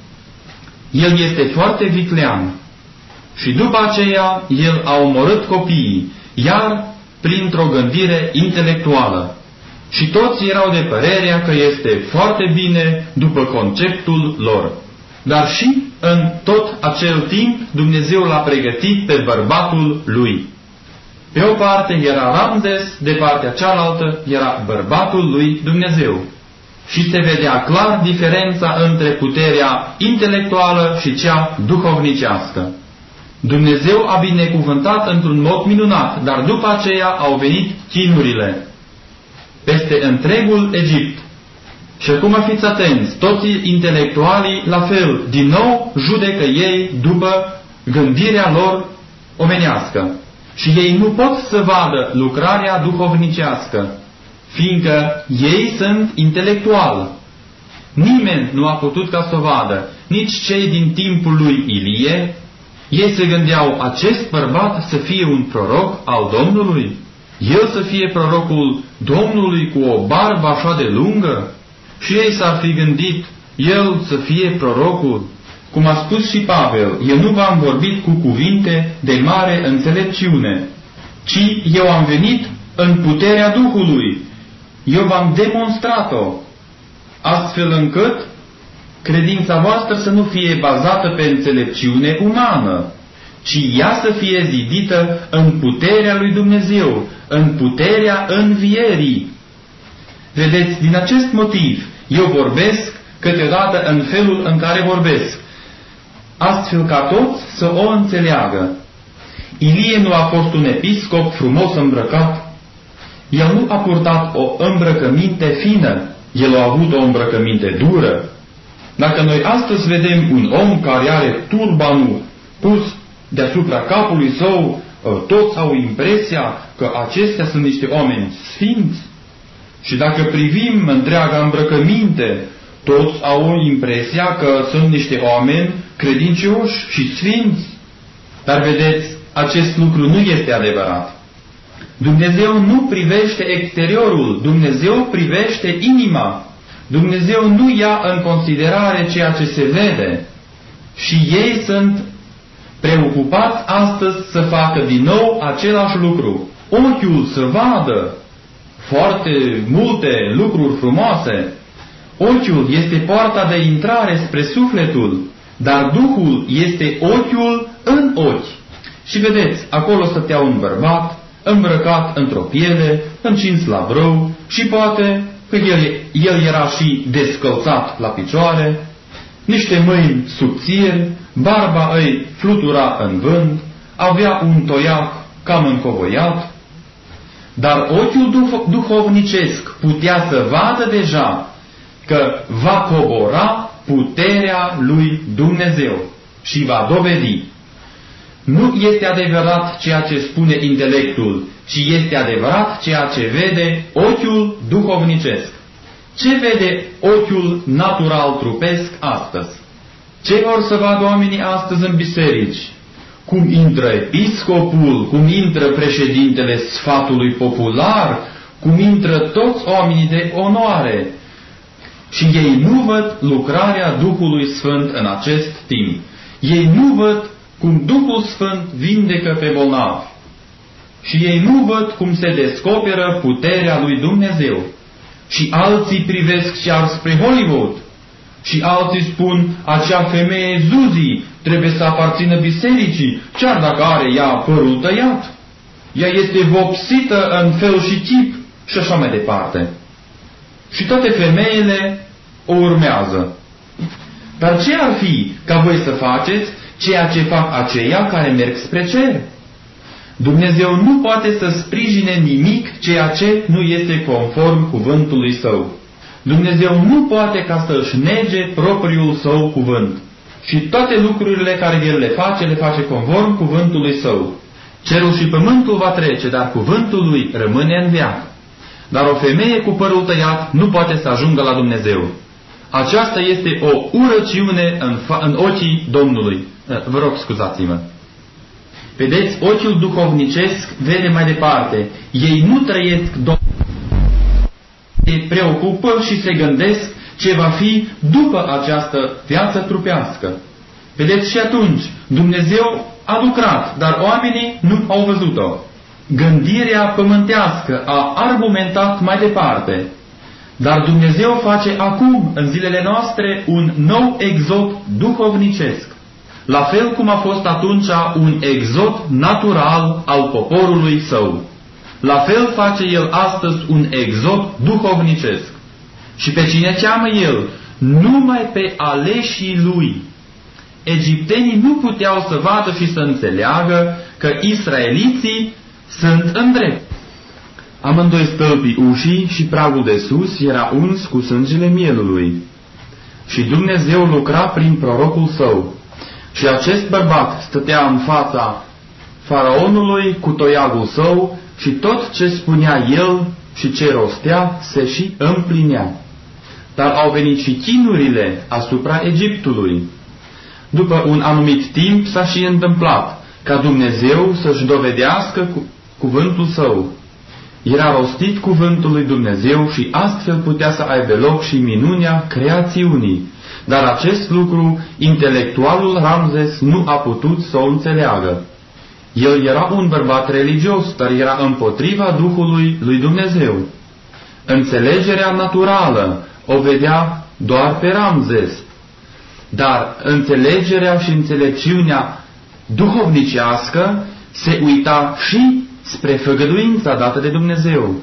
El este foarte viclean. Și după aceea el a omorât copiii, iar printr-o gândire intelectuală. Și toți erau de părerea că este foarte bine după conceptul lor. Dar și în tot acel timp Dumnezeu l-a pregătit pe bărbatul lui. Pe o parte era Ramzes, de partea cealaltă era bărbatul lui Dumnezeu. Și se vedea clar diferența între puterea intelectuală și cea duhovnicească. Dumnezeu a binecuvântat într-un mod minunat, dar după aceea au venit chinurile peste întregul Egipt. Și acum fiți atenți, toți intelectualii la fel, din nou judecă ei după gândirea lor omenească. Și ei nu pot să vadă lucrarea duhovnicească, fiindcă ei sunt intelectuali. Nimeni nu a putut ca să o vadă, nici cei din timpul lui Ilie. Ei se gândeau, acest bărbat să fie un proroc al Domnului? El să fie prorocul Domnului cu o barbă așa de lungă? Și ei s-ar fi gândit, el să fie prorocul? Cum a spus și Pavel, eu nu v-am vorbit cu cuvinte de mare înțelepciune, ci eu am venit în puterea Duhului. Eu v-am demonstrat-o, astfel încât credința voastră să nu fie bazată pe înțelepciune umană, ci ea să fie zidită în puterea lui Dumnezeu, în puterea învierii. Vedeți, din acest motiv, eu vorbesc câteodată în felul în care vorbesc, astfel ca toți să o înțeleagă. Ilie nu a fost un episcop frumos îmbrăcat. El nu a purtat o îmbrăcăminte fină, el a avut o îmbrăcăminte dură. Dacă noi astăzi vedem un om care are turbanul pus deasupra capului său, toți au impresia că acestea sunt niște oameni sfinți. Și dacă privim întreaga îmbrăcăminte, toți au impresia că sunt niște oameni credincioși și sfinți. Dar vedeți, acest lucru nu este adevărat. Dumnezeu nu privește exteriorul, Dumnezeu privește inima. Dumnezeu nu ia în considerare ceea ce se vede. Și ei sunt preocupați astăzi să facă din nou același lucru. Ochiul să vadă foarte multe lucruri frumoase. Ochiul este poarta de intrare spre sufletul, dar Duhul este ochiul în ochi. Și vedeți, acolo stătea un bărbat, îmbrăcat într-o piele, încins la brâu și poate că el era și descălțat la picioare, niște mâini subțiri, barba îi flutura în vânt, avea un toiac cam încovoiat, dar ochiul duhovnicesc putea să vadă deja că va cobora puterea lui Dumnezeu și va dovedi. Nu este adevărat ceea ce spune intelectul, ci este adevărat ceea ce vede ochiul duhovnicesc. Ce vede ochiul natural trupesc astăzi? Ce vor să vadă oamenii astăzi în biserici? Cum intră episcopul, cum intră președintele sfatului popular, cum intră toți oamenii de onoare. Și ei nu văd lucrarea Duhului Sfânt în acest timp. Ei nu văd cum Duhul Sfânt vindecă pe bolnavi. Și ei nu văd cum se descoperă puterea lui Dumnezeu. Și alții privesc chiar spre Hollywood. Și alții spun, acea femeie Zuzi trebuie să aparțină bisericii, chiar dacă are ea părul tăiat. Ea este vopsită în fel și chip și așa mai departe. Și toate femeile o urmează. Dar ce ar fi ca voi să faceți ceea ce fac aceia care merg spre cer? Dumnezeu nu poate să sprijine nimic ceea ce nu este conform cuvântului Său. Dumnezeu nu poate ca să își nege propriul Său cuvânt. Și toate lucrurile care El le face conform cuvântului Său. Cerul și pământul va trece, dar cuvântul Lui rămâne în veac. Dar o femeie cu părul tăiat nu poate să ajungă la Dumnezeu. Aceasta este o urăciune în ochii Domnului. Vă rog, scuzați-mă. Vedeți, ochiul duhovnicesc vede mai departe. Ei nu trăiesc se preocupă și se gândesc ce va fi după această viață trupească. Vedeți, și atunci Dumnezeu a lucrat, dar oamenii nu au văzut-o. Gândirea pământească a argumentat mai departe. Dar Dumnezeu face acum, în zilele noastre, un nou exod duhovnicesc. La fel cum a fost atunci un exod natural al poporului Său. La fel face El astăzi un exod duhovnicesc. Și pe cine cheamă El? Numai pe aleșii Lui. Egiptenii nu puteau să vadă și să înțeleagă că israeliții sunt în drept. Amândoi stâlpii ușii și pragul de sus era uns cu sângele mielului. Și Dumnezeu lucra prin prorocul Său. Și acest bărbat stătea în fața faraonului cu toiagul său și tot ce spunea el și ce rostea se și împlinea. Dar au venit și chinurile asupra Egiptului. După un anumit timp s-a și întâmplat ca Dumnezeu să-și dovedească cuvântul Său. Era rostit cuvântul lui Dumnezeu și astfel putea să aibă loc și minunea creațiunii. Dar acest lucru, intelectualul Ramzes nu a putut să o înțeleagă. El era un bărbat religios, dar era împotriva Duhului lui Dumnezeu. Înțelegerea naturală o vedea doar pe Ramzes, dar înțelegerea și înțelepciunea duhovnicească se uita și spre făgăduința dată de Dumnezeu.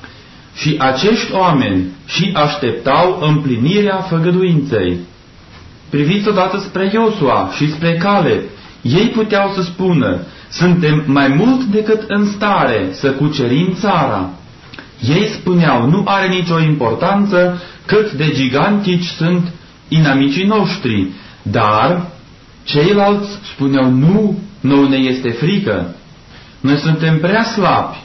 Și acești oameni și așteptau împlinirea făgăduinței. Priviți odată spre Iosua și spre Caleb. Ei puteau să spună, suntem mai mult decât în stare să cucerim țara. Ei spuneau, nu are nicio importanță cât de gigantici sunt inamicii noștri. Dar ceilalți spuneau, nu ne este frică. Noi suntem prea slabi.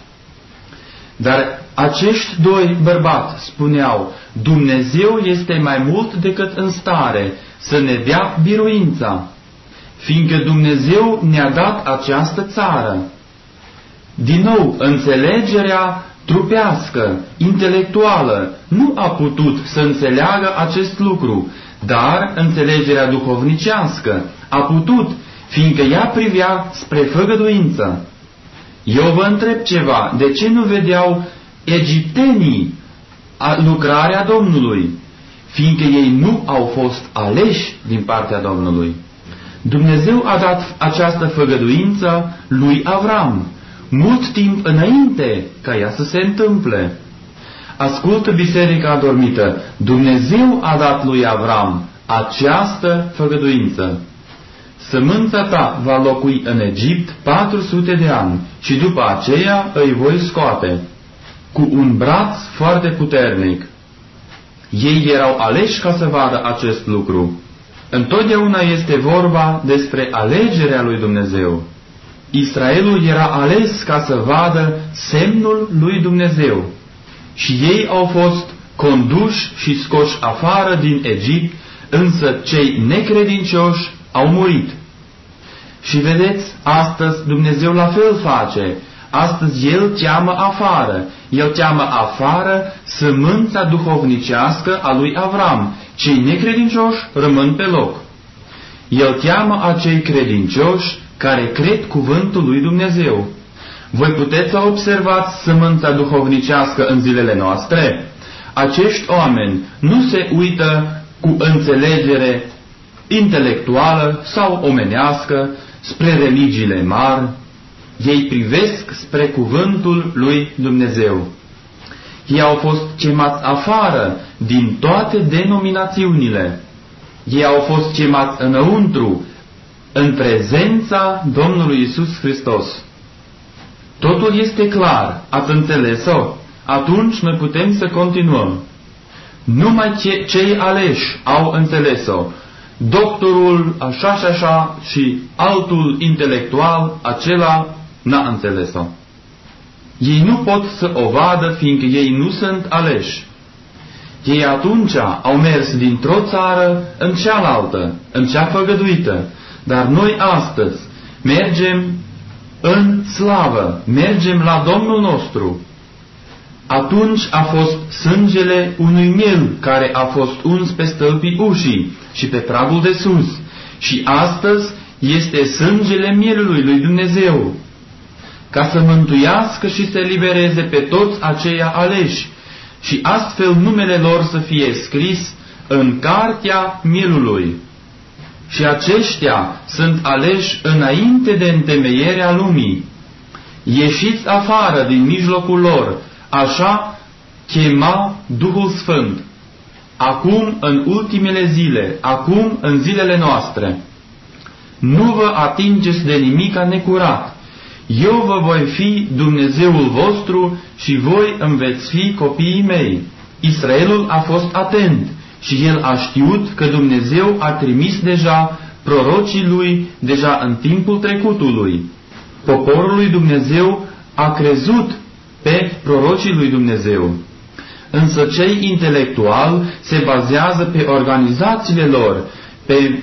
Dar acești doi bărbați spuneau, Dumnezeu este mai mult decât în stare să ne dea biruința, fiindcă Dumnezeu ne-a dat această țară. Din nou, înțelegerea trupească, intelectuală, nu a putut să înțeleagă acest lucru, dar înțelegerea duhovnicească a putut, fiindcă ea privea spre făgăduință. Eu vă întreb ceva, de ce nu vedeau egiptenii lucrarea Domnului? Fiindcă ei nu au fost aleși din partea Domnului. Dumnezeu a dat această făgăduință lui Avram, mult timp înainte ca ea să se întâmple. Ascultă, biserica adormită, Dumnezeu a dat lui Avram această făgăduință. Sămânța ta va locui în Egipt 400 de ani și după aceea îi voi scoate cu un braț foarte puternic. Ei erau aleși ca să vadă acest lucru. Întotdeauna este vorba despre alegerea lui Dumnezeu. Israelul era ales ca să vadă semnul lui Dumnezeu. Și ei au fost conduși și scoși afară din Egipt, însă cei necredincioși au murit. Și vedeți, astăzi Dumnezeu la fel face. Astăzi El cheamă afară. El cheamă afară sămânța duhovnicească a lui Avram. Cei necredincioși rămân pe loc. El cheamă acei credincioși care cred cuvântul lui Dumnezeu. Voi puteți să observați sămânța duhovnicească în zilele noastre? Acești oameni nu se uită cu înțelegere intelectuală sau omenească spre religiile mari. Ei privesc spre cuvântul lui Dumnezeu. Ei au fost chemați afară din toate denominațiunile. Ei au fost chemați înăuntru, în prezența Domnului Iisus Hristos. Totul este clar, ați înțeles-o? Atunci noi putem să continuăm. Numai cei aleși au înțeles-o. Doctorul așa și așa și altul intelectual, acela n-a înțeles-o. Ei nu pot să o vadă, fiindcă ei nu sunt aleși. Ei atunci au mers dintr-o țară în cealaltă, în cea făgăduită. Dar noi astăzi mergem în slavă, mergem la Domnul nostru. Atunci a fost sângele unui miel care a fost uns pe stâlpii ușii și pe pragul de sus. Și astăzi este sângele mielului lui Dumnezeu, ca să mântuiască și să libereze pe toți aceia aleși, și astfel numele lor să fie scris în cartea mielului. Și aceștia sunt aleși înainte de întemeierea lumii. Ieșiți afară din mijlocul lor, așa chema Duhul Sfânt. Acum, în ultimele zile, acum, în zilele noastre, nu vă atingeți de nimica necurat. Eu vă voi fi Dumnezeul vostru și voi îmi veți fi copiii mei. Israelul a fost atent și el a știut că Dumnezeu a trimis deja prorocii lui deja în timpul trecutului. Poporul lui Dumnezeu a crezut pe prorocii lui Dumnezeu. Însă cei intelectuali se bazează pe organizațiile lor, pe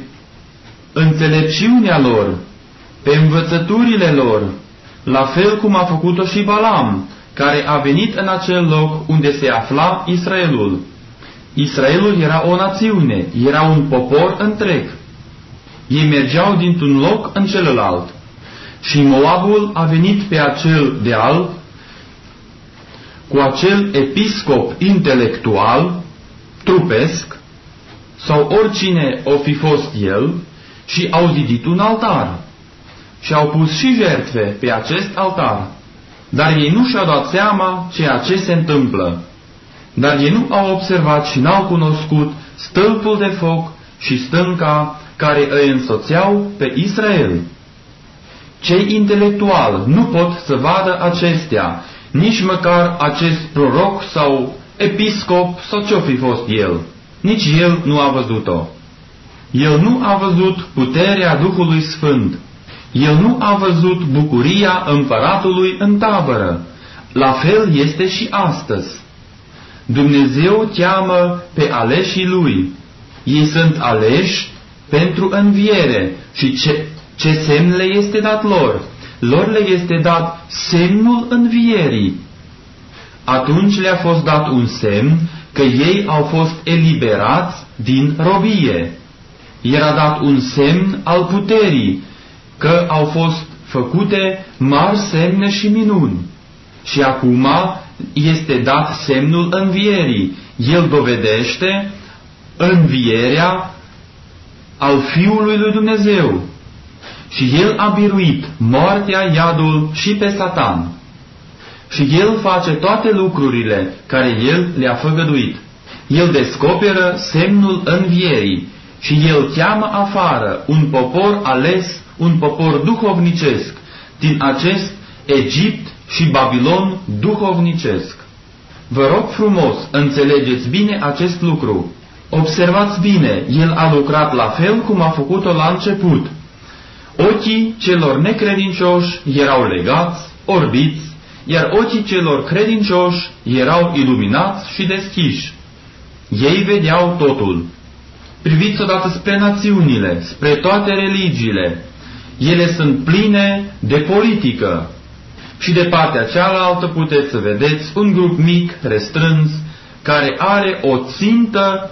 înțelepciunea lor, pe învățăturile lor, la fel cum a făcut-o și Balam, care a venit în acel loc unde se afla Israelul. Israelul era o națiune, era un popor întreg. Ei mergeau dintr-un loc în celălalt. Și Moabul a venit pe acel deal cu acel episcop intelectual, trupesc, sau oricine o fi fost el, și au zidit un altar. Și au pus și jertfe pe acest altar. Dar ei nu și-au dat seama ceea ce se întâmplă. Dar ei nu au observat și n-au cunoscut stâlpul de foc și stânca care îi însoțeau pe Israel. Cei intelectuali nu pot să vadă acestea, nici măcar acest proroc sau episcop sau ce-o fi fost el. Nici el nu a văzut-o. El nu a văzut puterea Duhului Sfânt. El nu a văzut bucuria împăratului în tabără. La fel este și astăzi. Dumnezeu cheamă pe aleșii Lui. Ei sunt aleși pentru înviere. Și ce semn le este dat lor? Lor le este dat semnul învierii. Atunci le-a fost dat un semn că ei au fost eliberați din robie. Era dat un semn al puterii, că au fost făcute mari semne și minuni. Și acum este dat semnul învierii. El dovedește învierea al Fiului lui Dumnezeu. Și El a biruit moartea, iadul și pe Satan. și El face toate lucrurile care El le-a făgăduit. El descoperă semnul învierii și El cheamă afară un popor ales, un popor duhovnicesc, din acest Egipt și Babilon duhovnicesc. Vă rog frumos, înțelegeți bine acest lucru. Observați bine, El a lucrat la fel cum a făcut-o la început. Ochii celor necredincioși erau legați, orbiți, iar ochii celor credincioși erau iluminați și deschiși. Ei vedeau totul. Priviți odată spre națiunile, spre toate religiile. Ele sunt pline de politică. Și de partea cealaltă puteți să vedeți un grup mic, restrâns, care are o țintă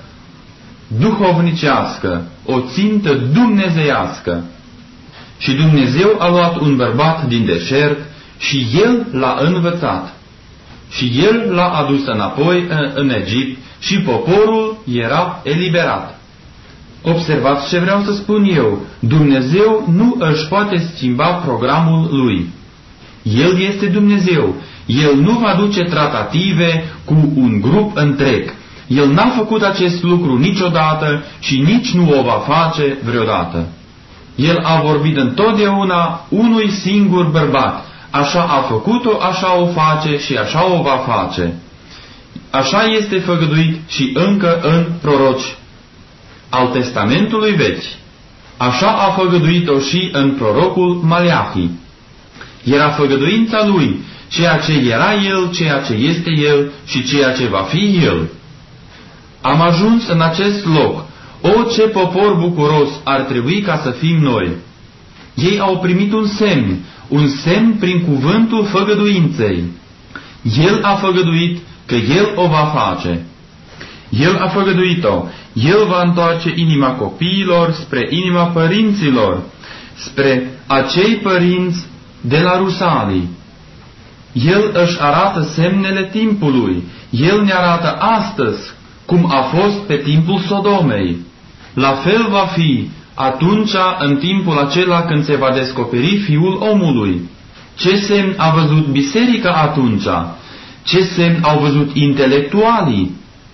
duhovnicească, o țintă dumnezeiască. Și Dumnezeu a luat un bărbat din deșert și El l-a învățat. Și El l-a adus înapoi în Egipt și poporul era eliberat. Observați ce vreau să spun eu. Dumnezeu nu își poate schimba programul Lui. El este Dumnezeu. El nu va duce tratative cu un grup întreg. El n-a făcut acest lucru niciodată și nici nu o va face vreodată. El a vorbit întotdeauna unui singur bărbat. Așa a făcut-o, așa o face și așa o va face. Așa este făgăduit și încă în proroci al Testamentului Vechi. Așa a făgăduit-o și în prorocul Maleahi. Era făgăduința lui, ceea ce era El, ceea ce este El și ceea ce va fi El. Am ajuns în acest loc. O, ce popor bucuros ar trebui ca să fim noi! Ei au primit un semn prin cuvântul făgăduinței. El a făgăduit că El o va face. El a făgăduit-o. El va întoarce inima copiilor spre inima părinților, spre acei părinți de la Rusalii. El își arată semnele timpului. El ne arată astăzi cum a fost pe timpul Sodomei. La fel va fi atunci, în timpul acela când se va descoperi Fiul omului. Ce semn a văzut biserica atunci? Ce semn au văzut intelectualii?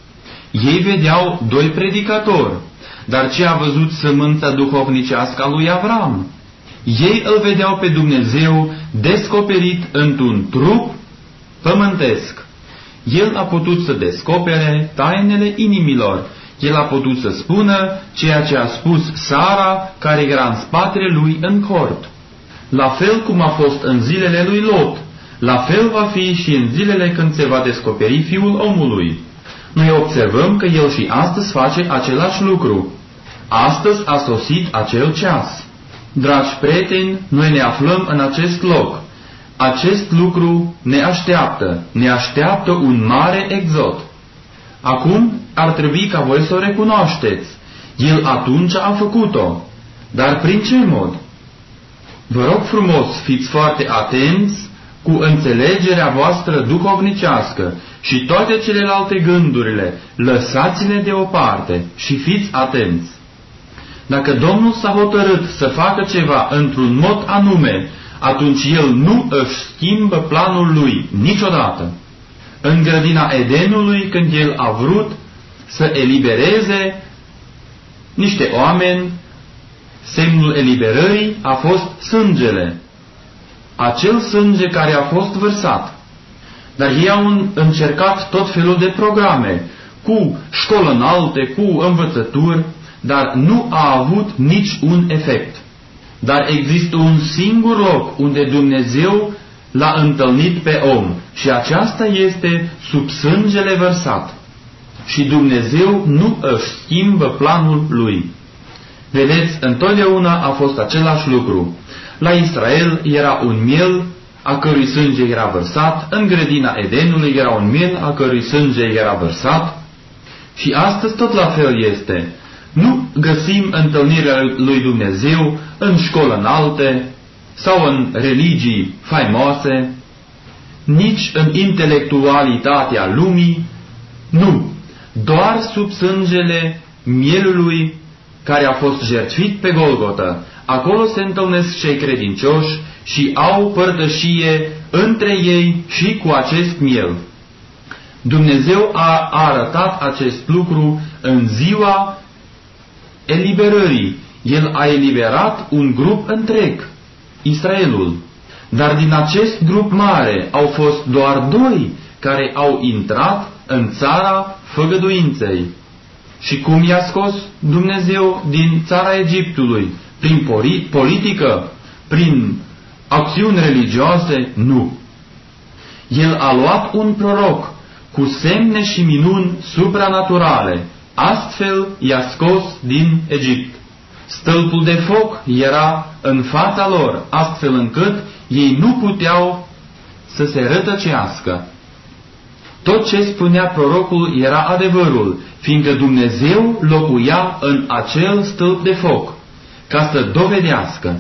Ei vedeau doi predicatori, dar ce a văzut sămânța duhovnicească a lui Avram? Ei îl vedeau pe Dumnezeu descoperit într-un trup pământesc. El a putut să descopere tainele inimilor. El a putut să spună ceea ce a spus Sara, care era în spatele lui în cort. La fel cum a fost în zilele lui Lot, la fel va fi și în zilele când se va descoperi Fiul omului. Noi observăm că El și astăzi face același lucru. Astăzi a sosit acel ceas. Dragi prieteni, noi ne aflăm în acest loc. Acest lucru ne așteaptă un mare exod. Acum ar trebui ca voi să o recunoașteți. El atunci a făcut-o. Dar prin ce mod? Vă rog frumos, fiți foarte atenți cu înțelegerea voastră duhovnicească și toate celelalte gândurile, lăsați-le deoparte și fiți atenți. Dacă Domnul s-a hotărât să facă ceva într-un mod anume, atunci El nu își schimbă planul Lui niciodată. În grădina Edenului, când El a vrut să elibereze niște oameni, semnul eliberării a fost sângele. Acel sânge care a fost vărsat. Dar ei au încercat tot felul de programe, cu școlă înalte, cu învățături, dar nu a avut nici un efect. Dar există un singur loc unde Dumnezeu l-a întâlnit pe om și aceasta este sub sângele vărsat. Și Dumnezeu nu își schimbă planul Lui. Vedeți, întotdeauna a fost același lucru. La Israel era un miel a cărui sânge era vărsat, în grădina Edenului era un miel a cărui sânge era vărsat și astăzi tot la fel este. Nu găsim întâlnirea lui Dumnezeu în școlă înalte sau în religii faimoase, nici în intelectualitatea lumii, nu, doar sub sângele mielului care a fost jertfit pe Golgota. Acolo se întâlnesc cei credincioși și au părtășie între ei și cu acest miel. Dumnezeu a arătat acest lucru în ziua eliberării. El a eliberat un grup întreg, Israelul. Dar din acest grup mare au fost doar 2 care au intrat în țara făgăduinței. Și cum i-a scos Dumnezeu din țara Egiptului? Prin politică? Prin acțiuni religioase? Nu. El a luat un proroc cu semne și minuni supranaturale. Astfel i-a scos din Egipt. Stâlpul de foc era în fața lor, astfel încât ei nu puteau să se rătăcească. Tot ce spunea prorocul era adevărul, fiindcă Dumnezeu locuia în acel stâlp de foc, ca să dovedească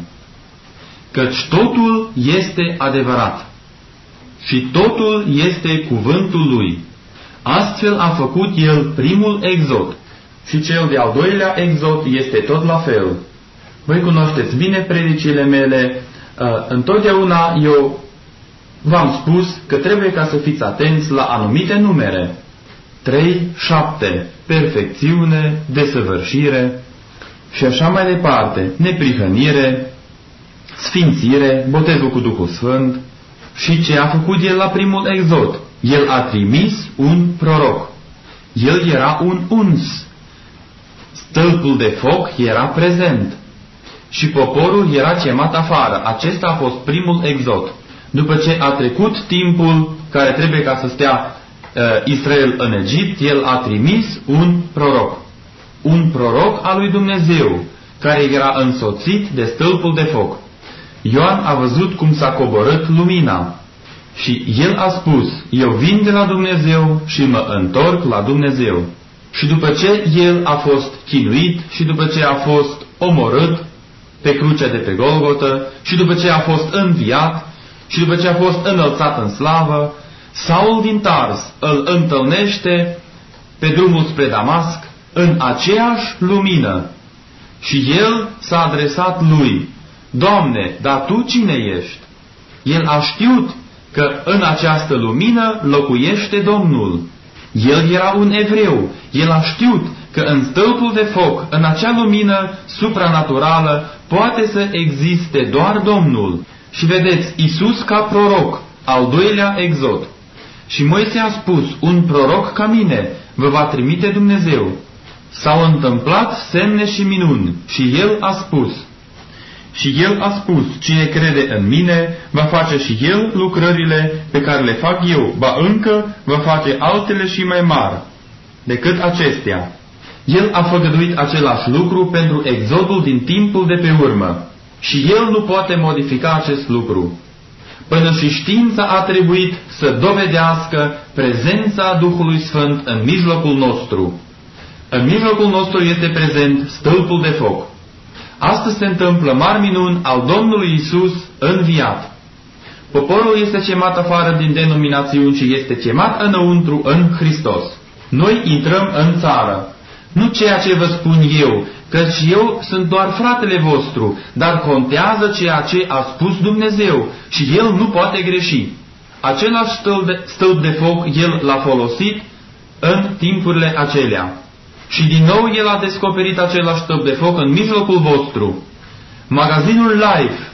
căci totul este adevărat și totul este cuvântul lui. Astfel a făcut el primul exod și cel de-al doilea exod este tot la fel. Voi cunoașteți bine predicile mele, întotdeauna eu v-am spus că trebuie ca să fiți atenți la anumite numere. 3, 7, perfecțiune, desăvârșire și așa mai departe, neprihănire, sfințire, botezul cu Duhul Sfânt. Și ce a făcut el la primul exod? El a trimis un proroc. El era un uns. Stâlpul de foc era prezent. Și poporul era chemat afară. Acesta a fost primul exod. După ce a trecut timpul care trebuie ca să stea Israel în Egipt, el a trimis un proroc. Un proroc al lui Dumnezeu, care era însoțit de stâlpul de foc. Ioan a văzut cum s-a coborât lumina și el a spus: eu vin de la Dumnezeu și mă întorc la Dumnezeu. Și după ce el a fost chinuit și după ce a fost omorât pe crucea de pe Golgotă și după ce a fost înviat și după ce a fost înălțat în slavă, Saul din Tars îl întâlnește pe drumul spre Damasc în aceeași lumină și el s-a adresat lui: Doamne, dar Tu cine ești? El a știut că în această lumină locuiește Domnul. El era un evreu. El a știut că în stâlpul de foc, în acea lumină supranaturală, poate să existe doar Domnul. Și vedeți, Iisus ca proroc, al doilea exod. Și Moise a spus: un proroc ca mine vă va trimite Dumnezeu. S-au întâmplat semne și minuni și el a spus: și el a spus, cine crede în mine, va face și el lucrările pe care le fac eu, ba încă va face altele și mai mari decât acestea. El a făgăduit același lucru pentru exodul din timpul de pe urmă și el nu poate modifica acest lucru. Până și știința a trebuit să dovedească prezența Duhului Sfânt în mijlocul nostru. În mijlocul nostru este prezent stâlpul de foc. Astăzi se întâmplă mari minuni al Domnului Iisus înviat. Poporul este chemat afară din denominațiuni și este chemat înăuntru în Hristos. Noi intrăm în țară. Nu ceea ce vă spun eu, căci eu sunt doar fratele vostru, dar contează ceea ce a spus Dumnezeu și El nu poate greși. Același stâlp de foc El l-a folosit în timpurile acelea. Și din nou El a descoperit același stâlp de foc în mijlocul vostru. Magazinul Life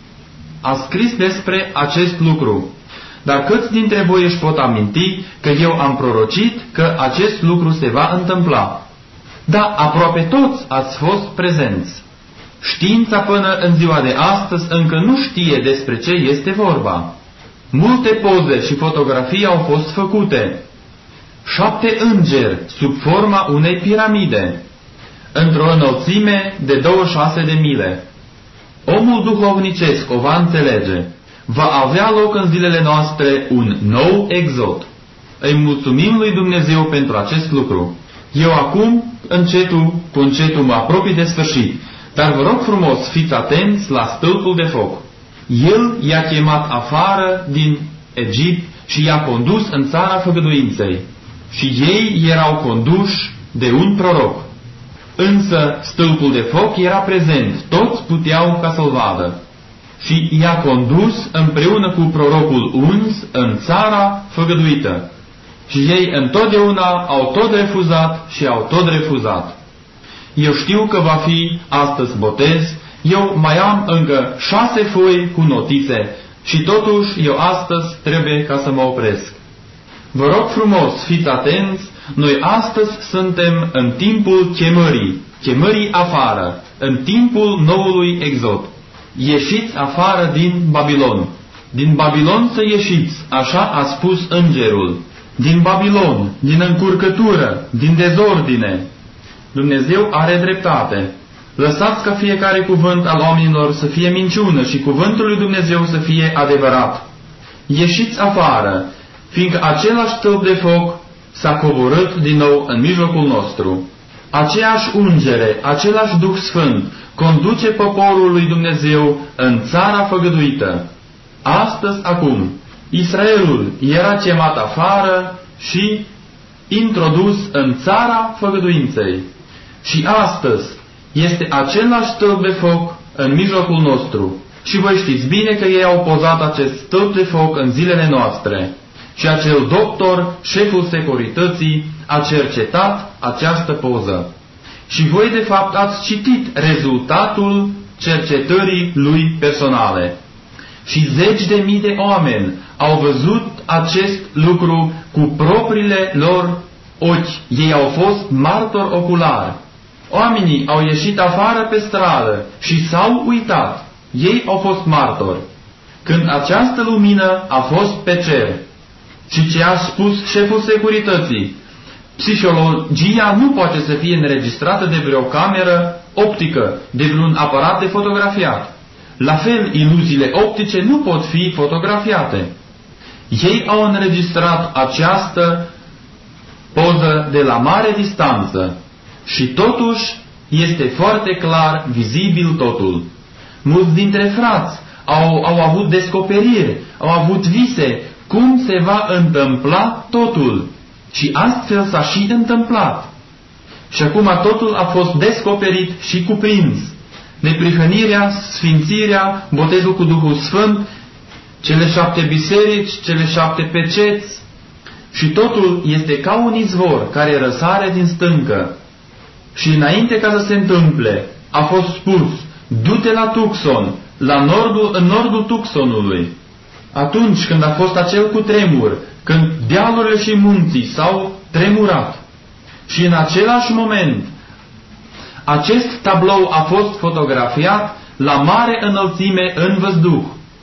a scris despre acest lucru. Dar câți dintre voi își pot aminti că eu am prorocit că acest lucru se va întâmpla? Da, aproape toți ați fost prezenți. Știința până în ziua de astăzi încă nu știe despre ce este vorba. Multe poze și fotografii au fost făcute. 7 îngeri sub forma unei piramide, într-o înălțime de 26 de mile. Omul duhovnicesc o va înțelege. Va avea loc în zilele noastre un nou exod. Îi mulțumim lui Dumnezeu pentru acest lucru. Eu acum, încetul cu încetul, mă apropii de sfârșit, dar vă rog frumos, fiți atenți la stâlpul de foc. El i-a chemat afară din Egipt și i-a condus în țara făgăduinței. Și ei erau conduși de un proroc. Însă stâlpul de foc era prezent, toți puteau ca să-l vadă. și i-a condus împreună cu prorocul uns în țara făgăduită. Și ei întotdeauna au tot refuzat și au tot refuzat. Eu știu că va fi astăzi botez, eu mai am încă 6 foi cu notițe și totuși eu astăzi trebuie ca să mă opresc. Vă rog frumos, fiți atenți, noi astăzi suntem în timpul chemării afară, în timpul noului exod. Ieșiți afară din Babilon. Din Babilon să ieșiți, așa a spus îngerul. Din Babilon, din încurcătură, din dezordine. Dumnezeu are dreptate. Lăsați ca fiecare cuvânt al oamenilor să fie minciună și cuvântul lui Dumnezeu să fie adevărat. Ieșiți afară, fiindcă același stâlp de foc s-a coborât din nou în mijlocul nostru. Aceeași ungere, același Duh Sfânt conduce poporul lui Dumnezeu în țara făgăduită. Astăzi, acum, Israelul era chemat afară și introdus în țara făgăduinței. Și astăzi este același stâlp de foc în mijlocul nostru. Și voi știți bine că ei au pozat acest stâlp de foc în zilele noastre. Și acel doctor, șeful securității, a cercetat această poză. Și voi de fapt ați citit rezultatul cercetării lui personale. Și 10.000 de oameni au văzut acest lucru cu propriile lor ochi. Ei au fost martori oculari. Oamenii au ieșit afară pe stradă și s-au uitat. Ei au fost martori. Când această lumină a fost pe cer. Și ce a spus șeful securității, psihologia nu poate să fie înregistrată de vreo cameră optică, de vreun aparat de fotografiat. La fel, iluziile optice nu pot fi fotografiate. Ei au înregistrat această poză de la mare distanță și totuși este foarte clar, vizibil totul. Mulți dintre frați au avut descoperiri, au avut vise, cum se va întâmpla totul. Și astfel s-a și întâmplat. Și acum totul a fost descoperit și cuprins. Neprihănirea, sfințirea, botezul cu Duhul Sfânt, cele 7 biserici, cele 7 peceți. Și totul este ca un izvor care răsare din stâncă. Și înainte ca să se întâmple, a fost spus, du-te la Tucson, în nordul Tucsonului. Atunci când a fost acel cutremur, când dealurile și munții s-au tremurat. Și în același moment, acest tablou a fost fotografiat la mare înălțime în văzduh,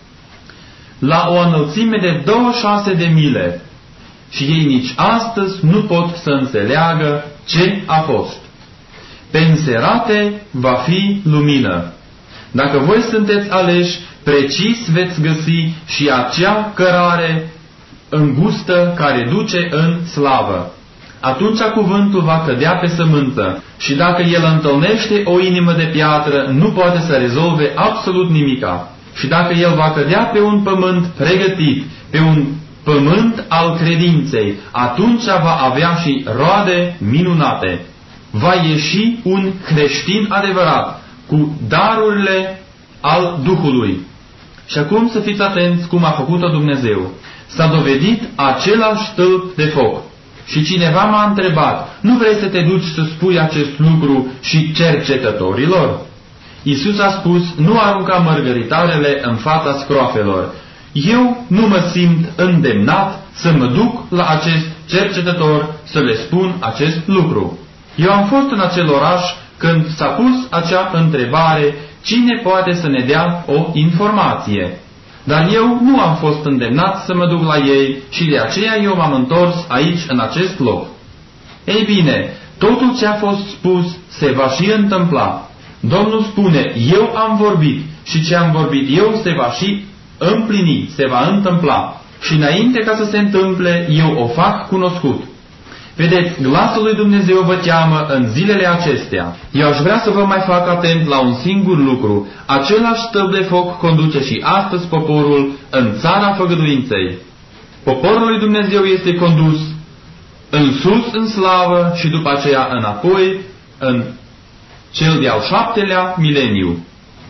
la o înălțime de 26 de mile. Și ei nici astăzi nu pot să înțeleagă ce a fost. Pe înserate va fi lumină. Dacă voi sunteți aleși, precis veți găsi și acea cărare îngustă care duce în slavă. Atunci cuvântul va cădea pe sămânță și dacă el întâlnește o inimă de piatră, nu poate să rezolve absolut nimica. Și dacă el va cădea pe un pământ pregătit, pe un pământ al credinței, atunci va avea și roade minunate. Va ieși un creștin adevărat, cu darurile al Duhului. Și acum să fiți atenți cum a făcut-o Dumnezeu. S-a dovedit același stâlp de foc. Și cineva m-a întrebat, nu vrei să te duci să spui acest lucru și cercetătorilor? Iisus a spus, nu arunca mărgăritarele în fața scroafelor. Eu nu mă simt îndemnat să mă duc la acest cercetător să le spun acest lucru. Eu am fost în acel oraș când s-a pus acea întrebare, cine poate să ne dea o informație? Dar eu nu am fost îndemnat să mă duc la ei și de aceea eu m-am întors aici, în acest loc. Ei bine, totul ce a fost spus se va și întâmpla. Domnul spune, eu am vorbit și ce am vorbit eu se va și împlini, se va întâmpla. Și înainte ca să se întâmple, eu o fac cunoscut. Vedeți, glasul lui Dumnezeu vă cheamă în zilele acestea. Eu aș vrea să vă mai fac atent la un singur lucru. Același stâlp de foc conduce și astăzi poporul în țara făgăduinței. Poporul lui Dumnezeu este condus în sus, în slavă și după aceea înapoi în cel de-al 7-lea mileniu.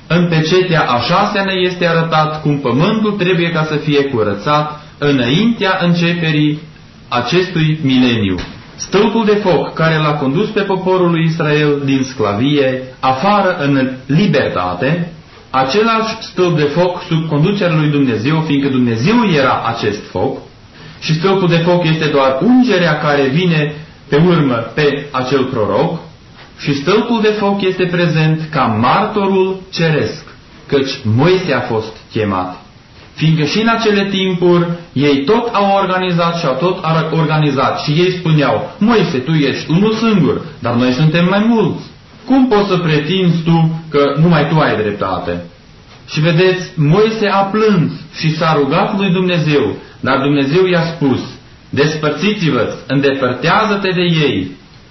În pecetea a 6-a ne este arătat cum pământul trebuie ca să fie curățat înaintea începerii acestui mileniu. Stâlpul de foc care l-a condus pe poporul lui Israel din sclavie afară în libertate, același stâlp de foc sub conducerea lui Dumnezeu, fiindcă Dumnezeu era acest foc, și stâlpul de foc este doar ungerea care vine pe urmă pe acel proroc, și stâlpul de foc este prezent ca martorul ceresc, căci Moise a fost chemat. Fiindcă și în acele timpuri ei tot au organizat și au tot organizat și ei spuneau: Moise, tu ești unul singur, dar noi suntem mai mulți. Cum poți să pretinzi tu că numai tu ai dreptate? Și vedeți, Moise a plâns și s-a rugat lui Dumnezeu, dar Dumnezeu i-a spus: despărțiți-vă, îndepărtează-te de ei,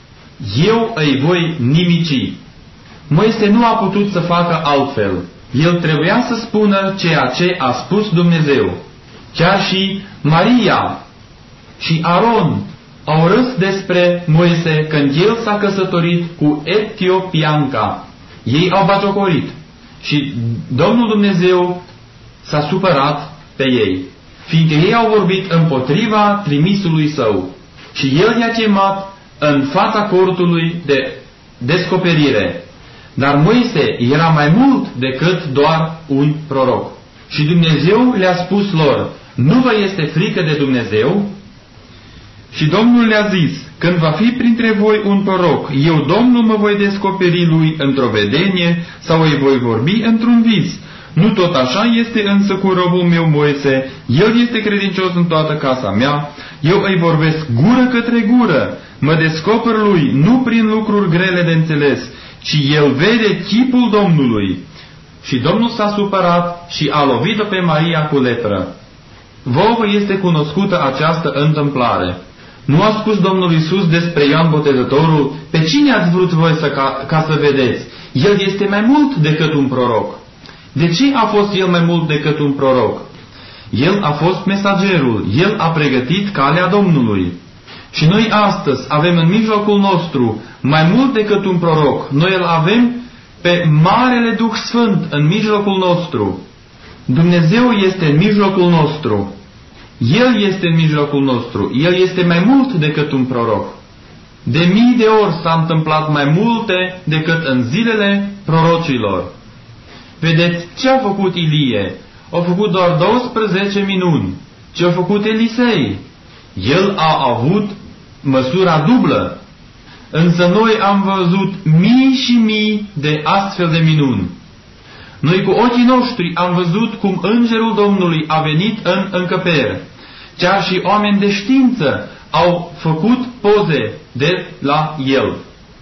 eu îi voi nimici. Moise nu a putut să facă altfel. El trebuia să spună ceea ce a spus Dumnezeu. Chiar și Maria și Aron au râs despre Moise când el s-a căsătorit cu etiopianca. Ei au batjocorit și Domnul Dumnezeu s-a supărat pe ei, fiindcă ei au vorbit împotriva trimisului său. Și el i-a chemat în fața cortului de descoperire. Dar Moise era mai mult decât doar un proroc. Și Dumnezeu le-a spus lor: nu vă este frică de Dumnezeu? Și Domnul le-a zis: când va fi printre voi un proroc, eu, Domnul, mă voi descoperi lui într-o vedenie sau îi voi vorbi într-un vis. Nu tot așa este însă cu robul meu Moise, el este credincios în toată casa mea, eu îi vorbesc gură către gură, mă descoper lui, nu prin lucruri grele de înțeles, ci el vede chipul Domnului. Și Domnul s-a supărat și a lovit-o pe Maria cu lepră. Vouă este cunoscută această întâmplare. Nu a spus Domnul Iisus despre Ioan Botezătorul: pe cine ați vrut voi ca să vedeți? El este mai mult decât un proroc. De ce a fost el mai mult decât un proroc? El a fost mesagerul, el a pregătit calea Domnului. Și noi astăzi avem în mijlocul nostru mai mult decât un proroc. Noi îl avem pe Marele Duh Sfânt în mijlocul nostru. Dumnezeu este în mijlocul nostru. El este în mijlocul nostru. El este mai mult decât un proroc. De mii de ori s-a întâmplat mai multe decât în zilele prorocilor. Vedeți ce a făcut Ilie? A făcut doar 12 minuni. Ce a făcut Elisei? El a avut măsura dublă. Însă noi am văzut mii și mii de astfel de minuni. Noi cu ochii noștri am văzut cum îngerul Domnului a venit în încăpere. Chiar și oameni de știință au făcut poze de la el.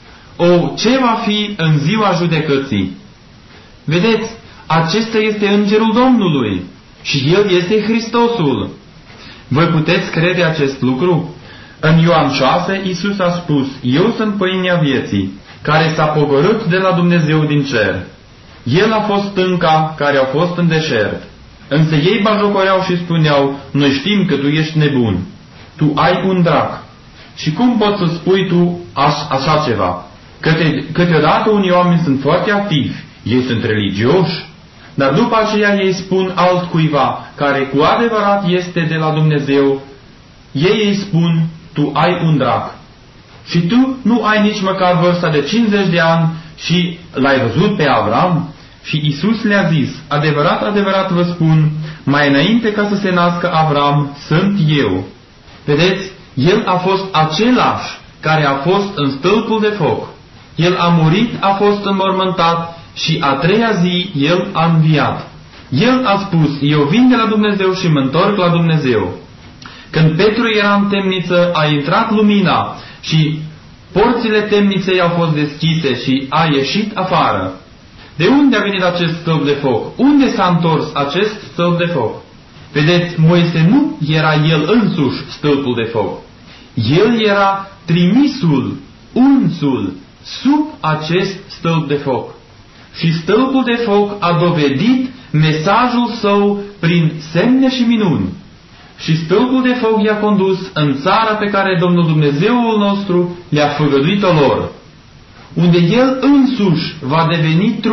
Ce va fi în ziua judecății? Vedeți, acesta este îngerul Domnului și el este Hristosul. Voi puteți crede acest lucru? În Ioan 6, Iisus a spus: eu sunt pâinea vieții, care s-a pogorât de la Dumnezeu din cer. El a fost stânca care a fost în deșert. Însă ei bajocoreau și spuneau: noi știm că tu ești nebun, tu ai un drac. Și cum poți să spui tu așa ceva? Câteodată unii oameni sunt foarte activi, ei sunt religioși, dar după aceea ei spun altcuiva care cu adevărat este de la Dumnezeu, ei îi spun: tu ai un drac. Și tu nu ai nici măcar vârsta de 50 de ani și l-ai văzut pe Avram? Și Iisus le-a zis: adevărat, adevărat vă spun, mai înainte ca să se nască Avram, sunt eu. Vedeți, el a fost același care a fost în stâlpul de foc. El a murit, a fost înmormântat și a treia zi el a înviat. El a spus: eu vin de la Dumnezeu și mă întorc la Dumnezeu. Când Petru era în temniță, a intrat lumina și porțile temniței au fost deschise și a ieșit afară. De unde a venit acest stâlp de foc? Unde s-a întors acest stâlp de foc? Vedeți, Moise nu era el însuși stâlpul de foc. El era trimisul, unsul, sub acest stâlp de foc. Și stâlpul de foc a dovedit mesajul său prin semne și minuni. Și stâlpul de foc i-a condus în țara pe care Domnul Dumnezeul nostru le-a făgăduit-o lor, unde El însuși va deveni trup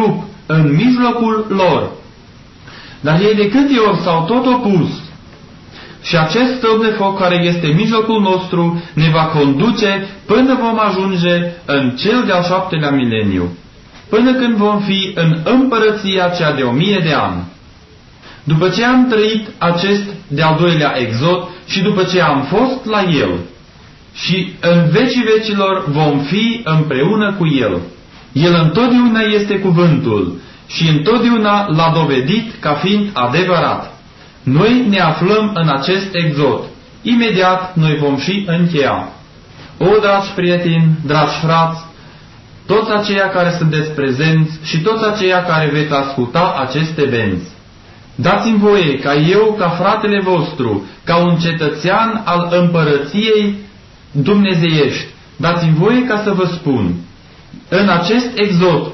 în mijlocul lor. Dar ei de câte ori s-au tot opus, și acest stâlp de foc care este în mijlocul nostru ne va conduce până vom ajunge în cel de-al 7-lea mileniu, până când vom fi în împărăția cea de 1000 de ani. După ce am trăit acest de-al 2-lea exod și după ce am fost la el, și în vecii vecilor vom fi împreună cu el. El întotdeauna este cuvântul și întotdeauna l-a dovedit ca fiind adevărat. Noi ne aflăm în acest exod. Imediat noi vom și încheia. O, dragi prieteni, dragi frați, toți aceia care sunteți prezenți și toți aceia care veți asculta aceste benzi, dați-mi voie ca eu, ca fratele vostru, ca un cetățean al împărăției dumnezeiești, dați-mi voie ca să vă spun, în acest exod,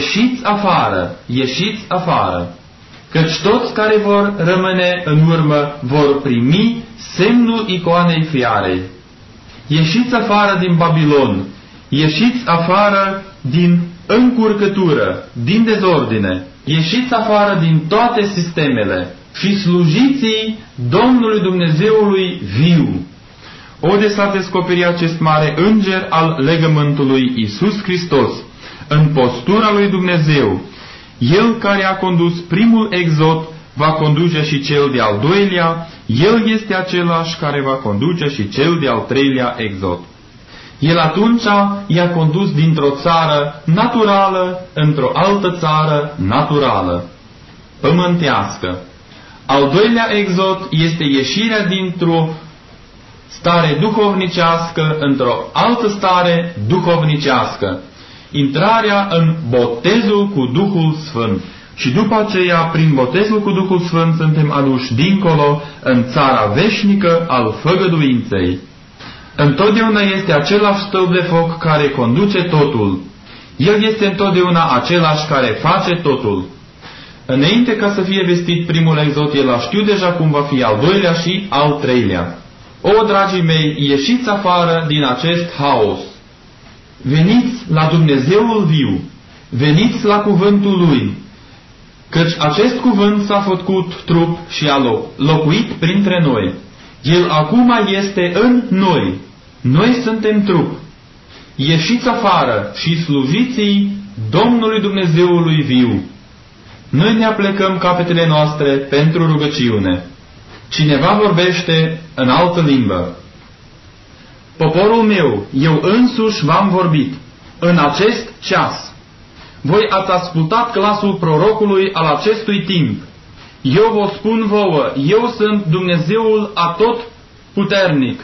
ieșiți afară, căci toți care vor rămâne în urmă vor primi semnul icoanei fiarei. Ieșiți afară din Babilon, ieșiți afară din încurcătură, din dezordine, ieșiți afară din toate sistemele și slujiți Domnului Dumnezeului viu. O, de s-a descoperit acest mare înger al legământului, Iisus Hristos, în postura lui Dumnezeu. El care a condus primul exod va conduce și cel de-al 2-lea, El este același care va conduce și cel de-al 3-lea exod. El atunci i-a condus dintr-o țară naturală într-o altă țară naturală, pământească. Al 2-lea exod este ieșirea dintr-o stare duhovnicească într-o altă stare duhovnicească, intrarea în botezul cu Duhul Sfânt. Și după aceea, prin botezul cu Duhul Sfânt, suntem aduși dincolo, în țara veșnică al făgăduinței. Întotdeauna este același stâlp de foc care conduce totul. El este întotdeauna același care face totul. Înainte ca să fie vestit primul exod, el a știut deja cum va fi al 2-lea și al 3-lea. O, dragii mei, ieșiți afară din acest haos. Veniți la Dumnezeul viu, veniți la cuvântul Lui, căci acest cuvânt s-a făcut trup și a locuit printre noi. El acum este în noi. Noi suntem trup. Ieșiți afară și slujiți Domnului Dumnezeului viu. Noi ne aplecăm capetele noastre pentru rugăciune. Cineva vorbește în altă limbă. Poporul meu, eu însuși v-am vorbit în acest ceas. Voi ați ascultat glasul prorocului al acestui timp. Eu vă spun vouă, eu sunt Dumnezeul atotputernic.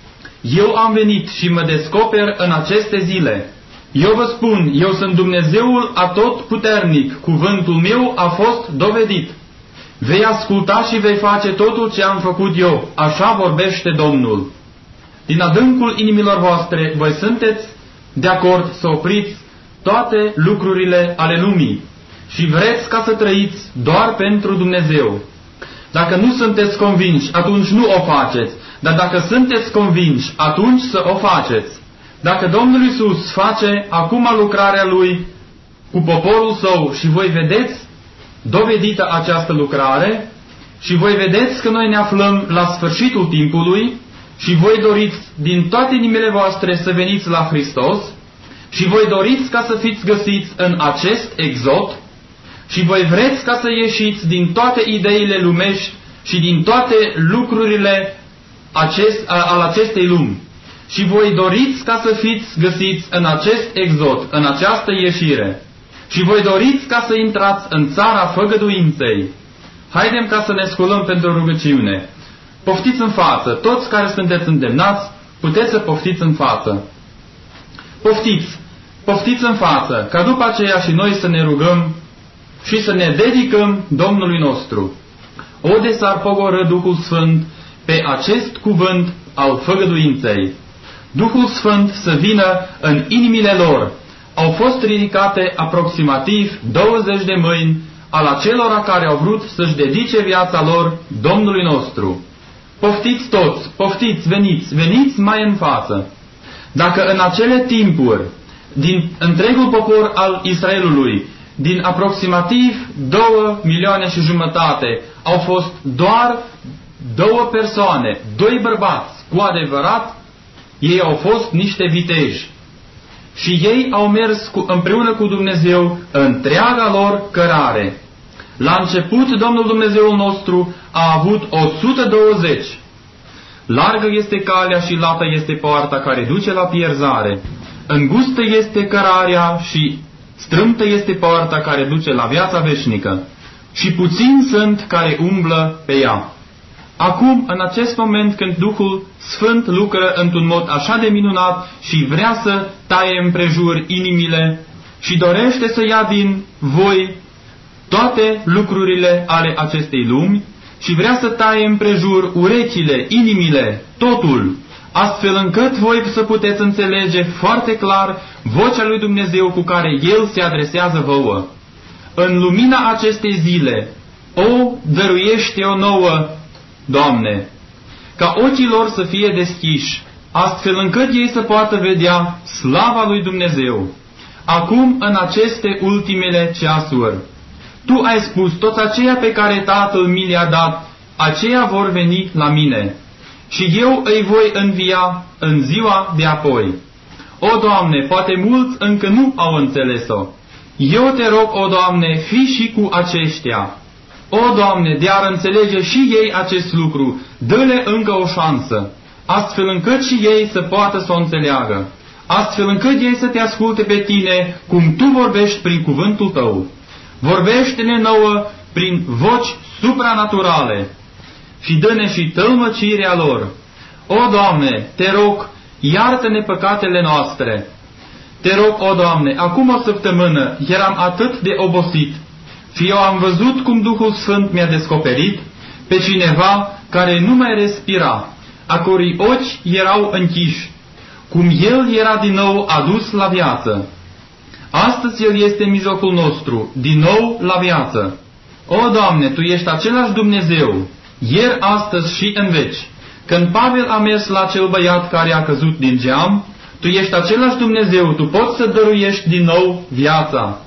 Eu am venit și mă descoper în aceste zile. Eu vă spun, eu sunt Dumnezeul atotputernic. Cuvântul meu a fost dovedit. Vei asculta și vei face totul ce am făcut eu. Așa vorbește Domnul. Din adâncul inimilor voastre, voi sunteți de acord să opriți toate lucrurile ale lumii și vreți ca să trăiți doar pentru Dumnezeu. Dacă nu sunteți convinși, atunci nu o faceți, dar dacă sunteți convinși, atunci să o faceți. Dacă Domnul Iisus face acum lucrarea Lui cu poporul Său și voi vedeți dovedită această lucrare și voi vedeți că noi ne aflăm la sfârșitul timpului și voi doriți din toate inimile voastre să veniți la Hristos și voi doriți ca să fiți găsiți în acest exod și voi vreți ca să ieșiți din toate ideile lumești și din toate lucrurile al acestei lumi. Și voi doriți ca să fiți găsiți în acest exod, în această ieșire. Și voi doriți ca să intrați în țara făgăduinței. Haidem ca să ne sculăm pentru rugăciune. Poftiți în față. Toți care sunteți îndemnați, puteți să poftiți în față. Poftiți. Poftiți în față, ca după aceea și noi să ne rugăm și să ne dedicăm Domnului nostru. O, de s-ar pogorî Duhul Sfânt pe acest cuvânt al făgăduinței. Duhul Sfânt să vină în inimile lor. Au fost ridicate aproximativ 20 de mâini al acelora care au vrut să-și dedice viața lor Domnului nostru. Poftiți toți, poftiți, veniți mai în față. Dacă în acele timpuri, din întregul popor al Israelului, din aproximativ 2,5 milioane au fost doar 2 persoane, 2 bărbați, cu adevărat, ei au fost niște viteji. Și ei au mers împreună cu Dumnezeu întreaga lor cărare. La început, Domnul Dumnezeul nostru a avut 120. Largă este calea și lată este poarta care duce la pierzare. Îngustă este cărarea și strâmtă este poarta care duce la viața veșnică. Și puțini sunt care umblă pe ea. Acum, în acest moment, când Duhul Sfânt lucră într-un mod așa de minunat și vrea să taie împrejur inimile și dorește să ia din voi toate lucrurile ale acestei lumi și vrea să taie împrejur urechile, inimile, totul, astfel încât voi să puteți înțelege foarte clar vocea lui Dumnezeu cu care El se adresează vouă. În lumina acestei zile, o dăruiește-o nouă, Doamne, ca ochii lor să fie deschiși, astfel încât ei să poată vedea slava lui Dumnezeu. Acum, în aceste ultimele ceasuri, Tu ai spus, toți aceia pe care Tatăl mi le-a dat, aceia vor veni la mine, și eu îi voi învia în ziua de apoi. O, Doamne, poate mulți încă nu au înțeles-o. Eu te rog, o, Doamne, fii și cu aceștia. O, Doamne, de-ar înțelege și ei acest lucru, dă-le încă o șansă, astfel încât și ei să poată să o înțeleagă, astfel încât ei să te asculte pe Tine, cum Tu vorbești prin cuvântul Tău. Vorbește-ne nouă prin voci supranaturale și dă-ne și tălmăcirea lor. O, Doamne, te rog, iartă-ne păcatele noastre. Te rog, o, Doamne, acum o săptămână eram atât de obosit și eu am văzut cum Duhul Sfânt mi-a descoperit pe cineva care nu mai respira, a cărui ochi erau închiși, cum El era din nou adus la viață. Astăzi El este în mijlocul nostru, din nou la viață. O, Doamne, Tu ești același Dumnezeu, ieri, astăzi și în veci. Când Pavel a mers la acel băiat care a căzut din geam, Tu ești același Dumnezeu, Tu poți să dăruiești din nou viața.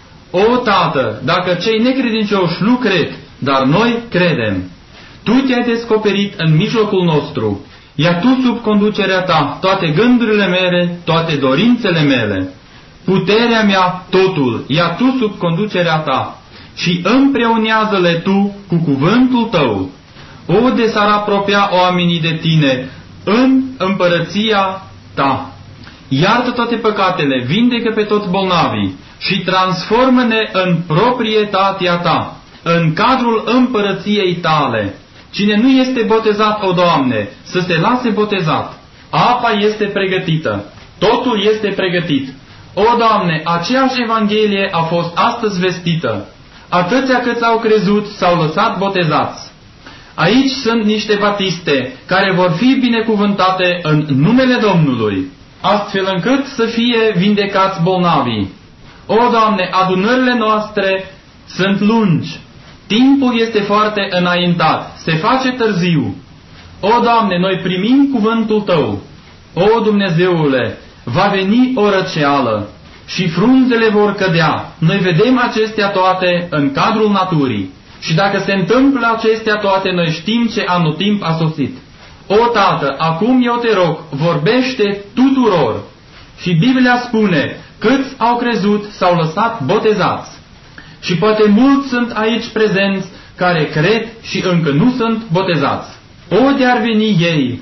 O, Tată, dacă cei necredincioși nu cred, dar noi credem. Tu te-ai descoperit în mijlocul nostru. Ia Tu sub conducerea Ta toate gândurile mele, toate dorințele mele. Puterea mea, totul, ia Tu sub conducerea Ta și împreunează-le Tu cu cuvântul Tău. O, de s-ar apropia oamenii de Tine în împărăția Ta. Iartă toate păcatele, vindecă pe toți bolnavii și transformă-ne în proprietatea Ta, în cadrul împărăției Tale. Cine nu este botezat, o, Doamne, să se lase botezat. Apa este pregătită, totul este pregătit. O, Doamne, aceeași Evanghelie a fost astăzi vestită. Atâția câți au crezut s-au lăsat botezați. Aici sunt niște batiste care vor fi binecuvântate în numele Domnului, astfel încât să fie vindecați bolnavii. O, Doamne, adunările noastre sunt lungi. Timpul este foarte înaintat. Se face târziu. O, Doamne, noi primim cuvântul Tău. O, Dumnezeule, va veni o răceală și frunzele vor cădea. Noi vedem acestea toate în cadrul naturii. Și dacă se întâmplă acestea toate, noi știm ce anotimp a sosit. O, Tată, acum eu te rog, vorbește tuturor. Și Biblia spune, câți au crezut s-au lăsat botezați. Și poate mulți sunt aici prezenți care cred și încă nu sunt botezați. O, de-ar veni ei,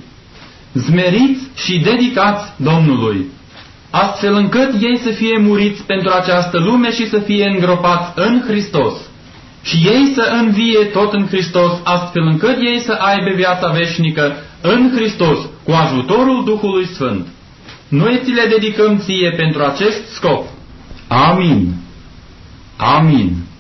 zmeriți și dedicați Domnului, astfel încât ei să fie muriți pentru această lume și să fie îngropați în Hristos. Și ei să învie tot în Hristos, astfel încât ei să aibă viața veșnică în Hristos, cu ajutorul Duhului Sfânt. Noi ți le dedicăm Ție pentru acest scop. Amin. Amin.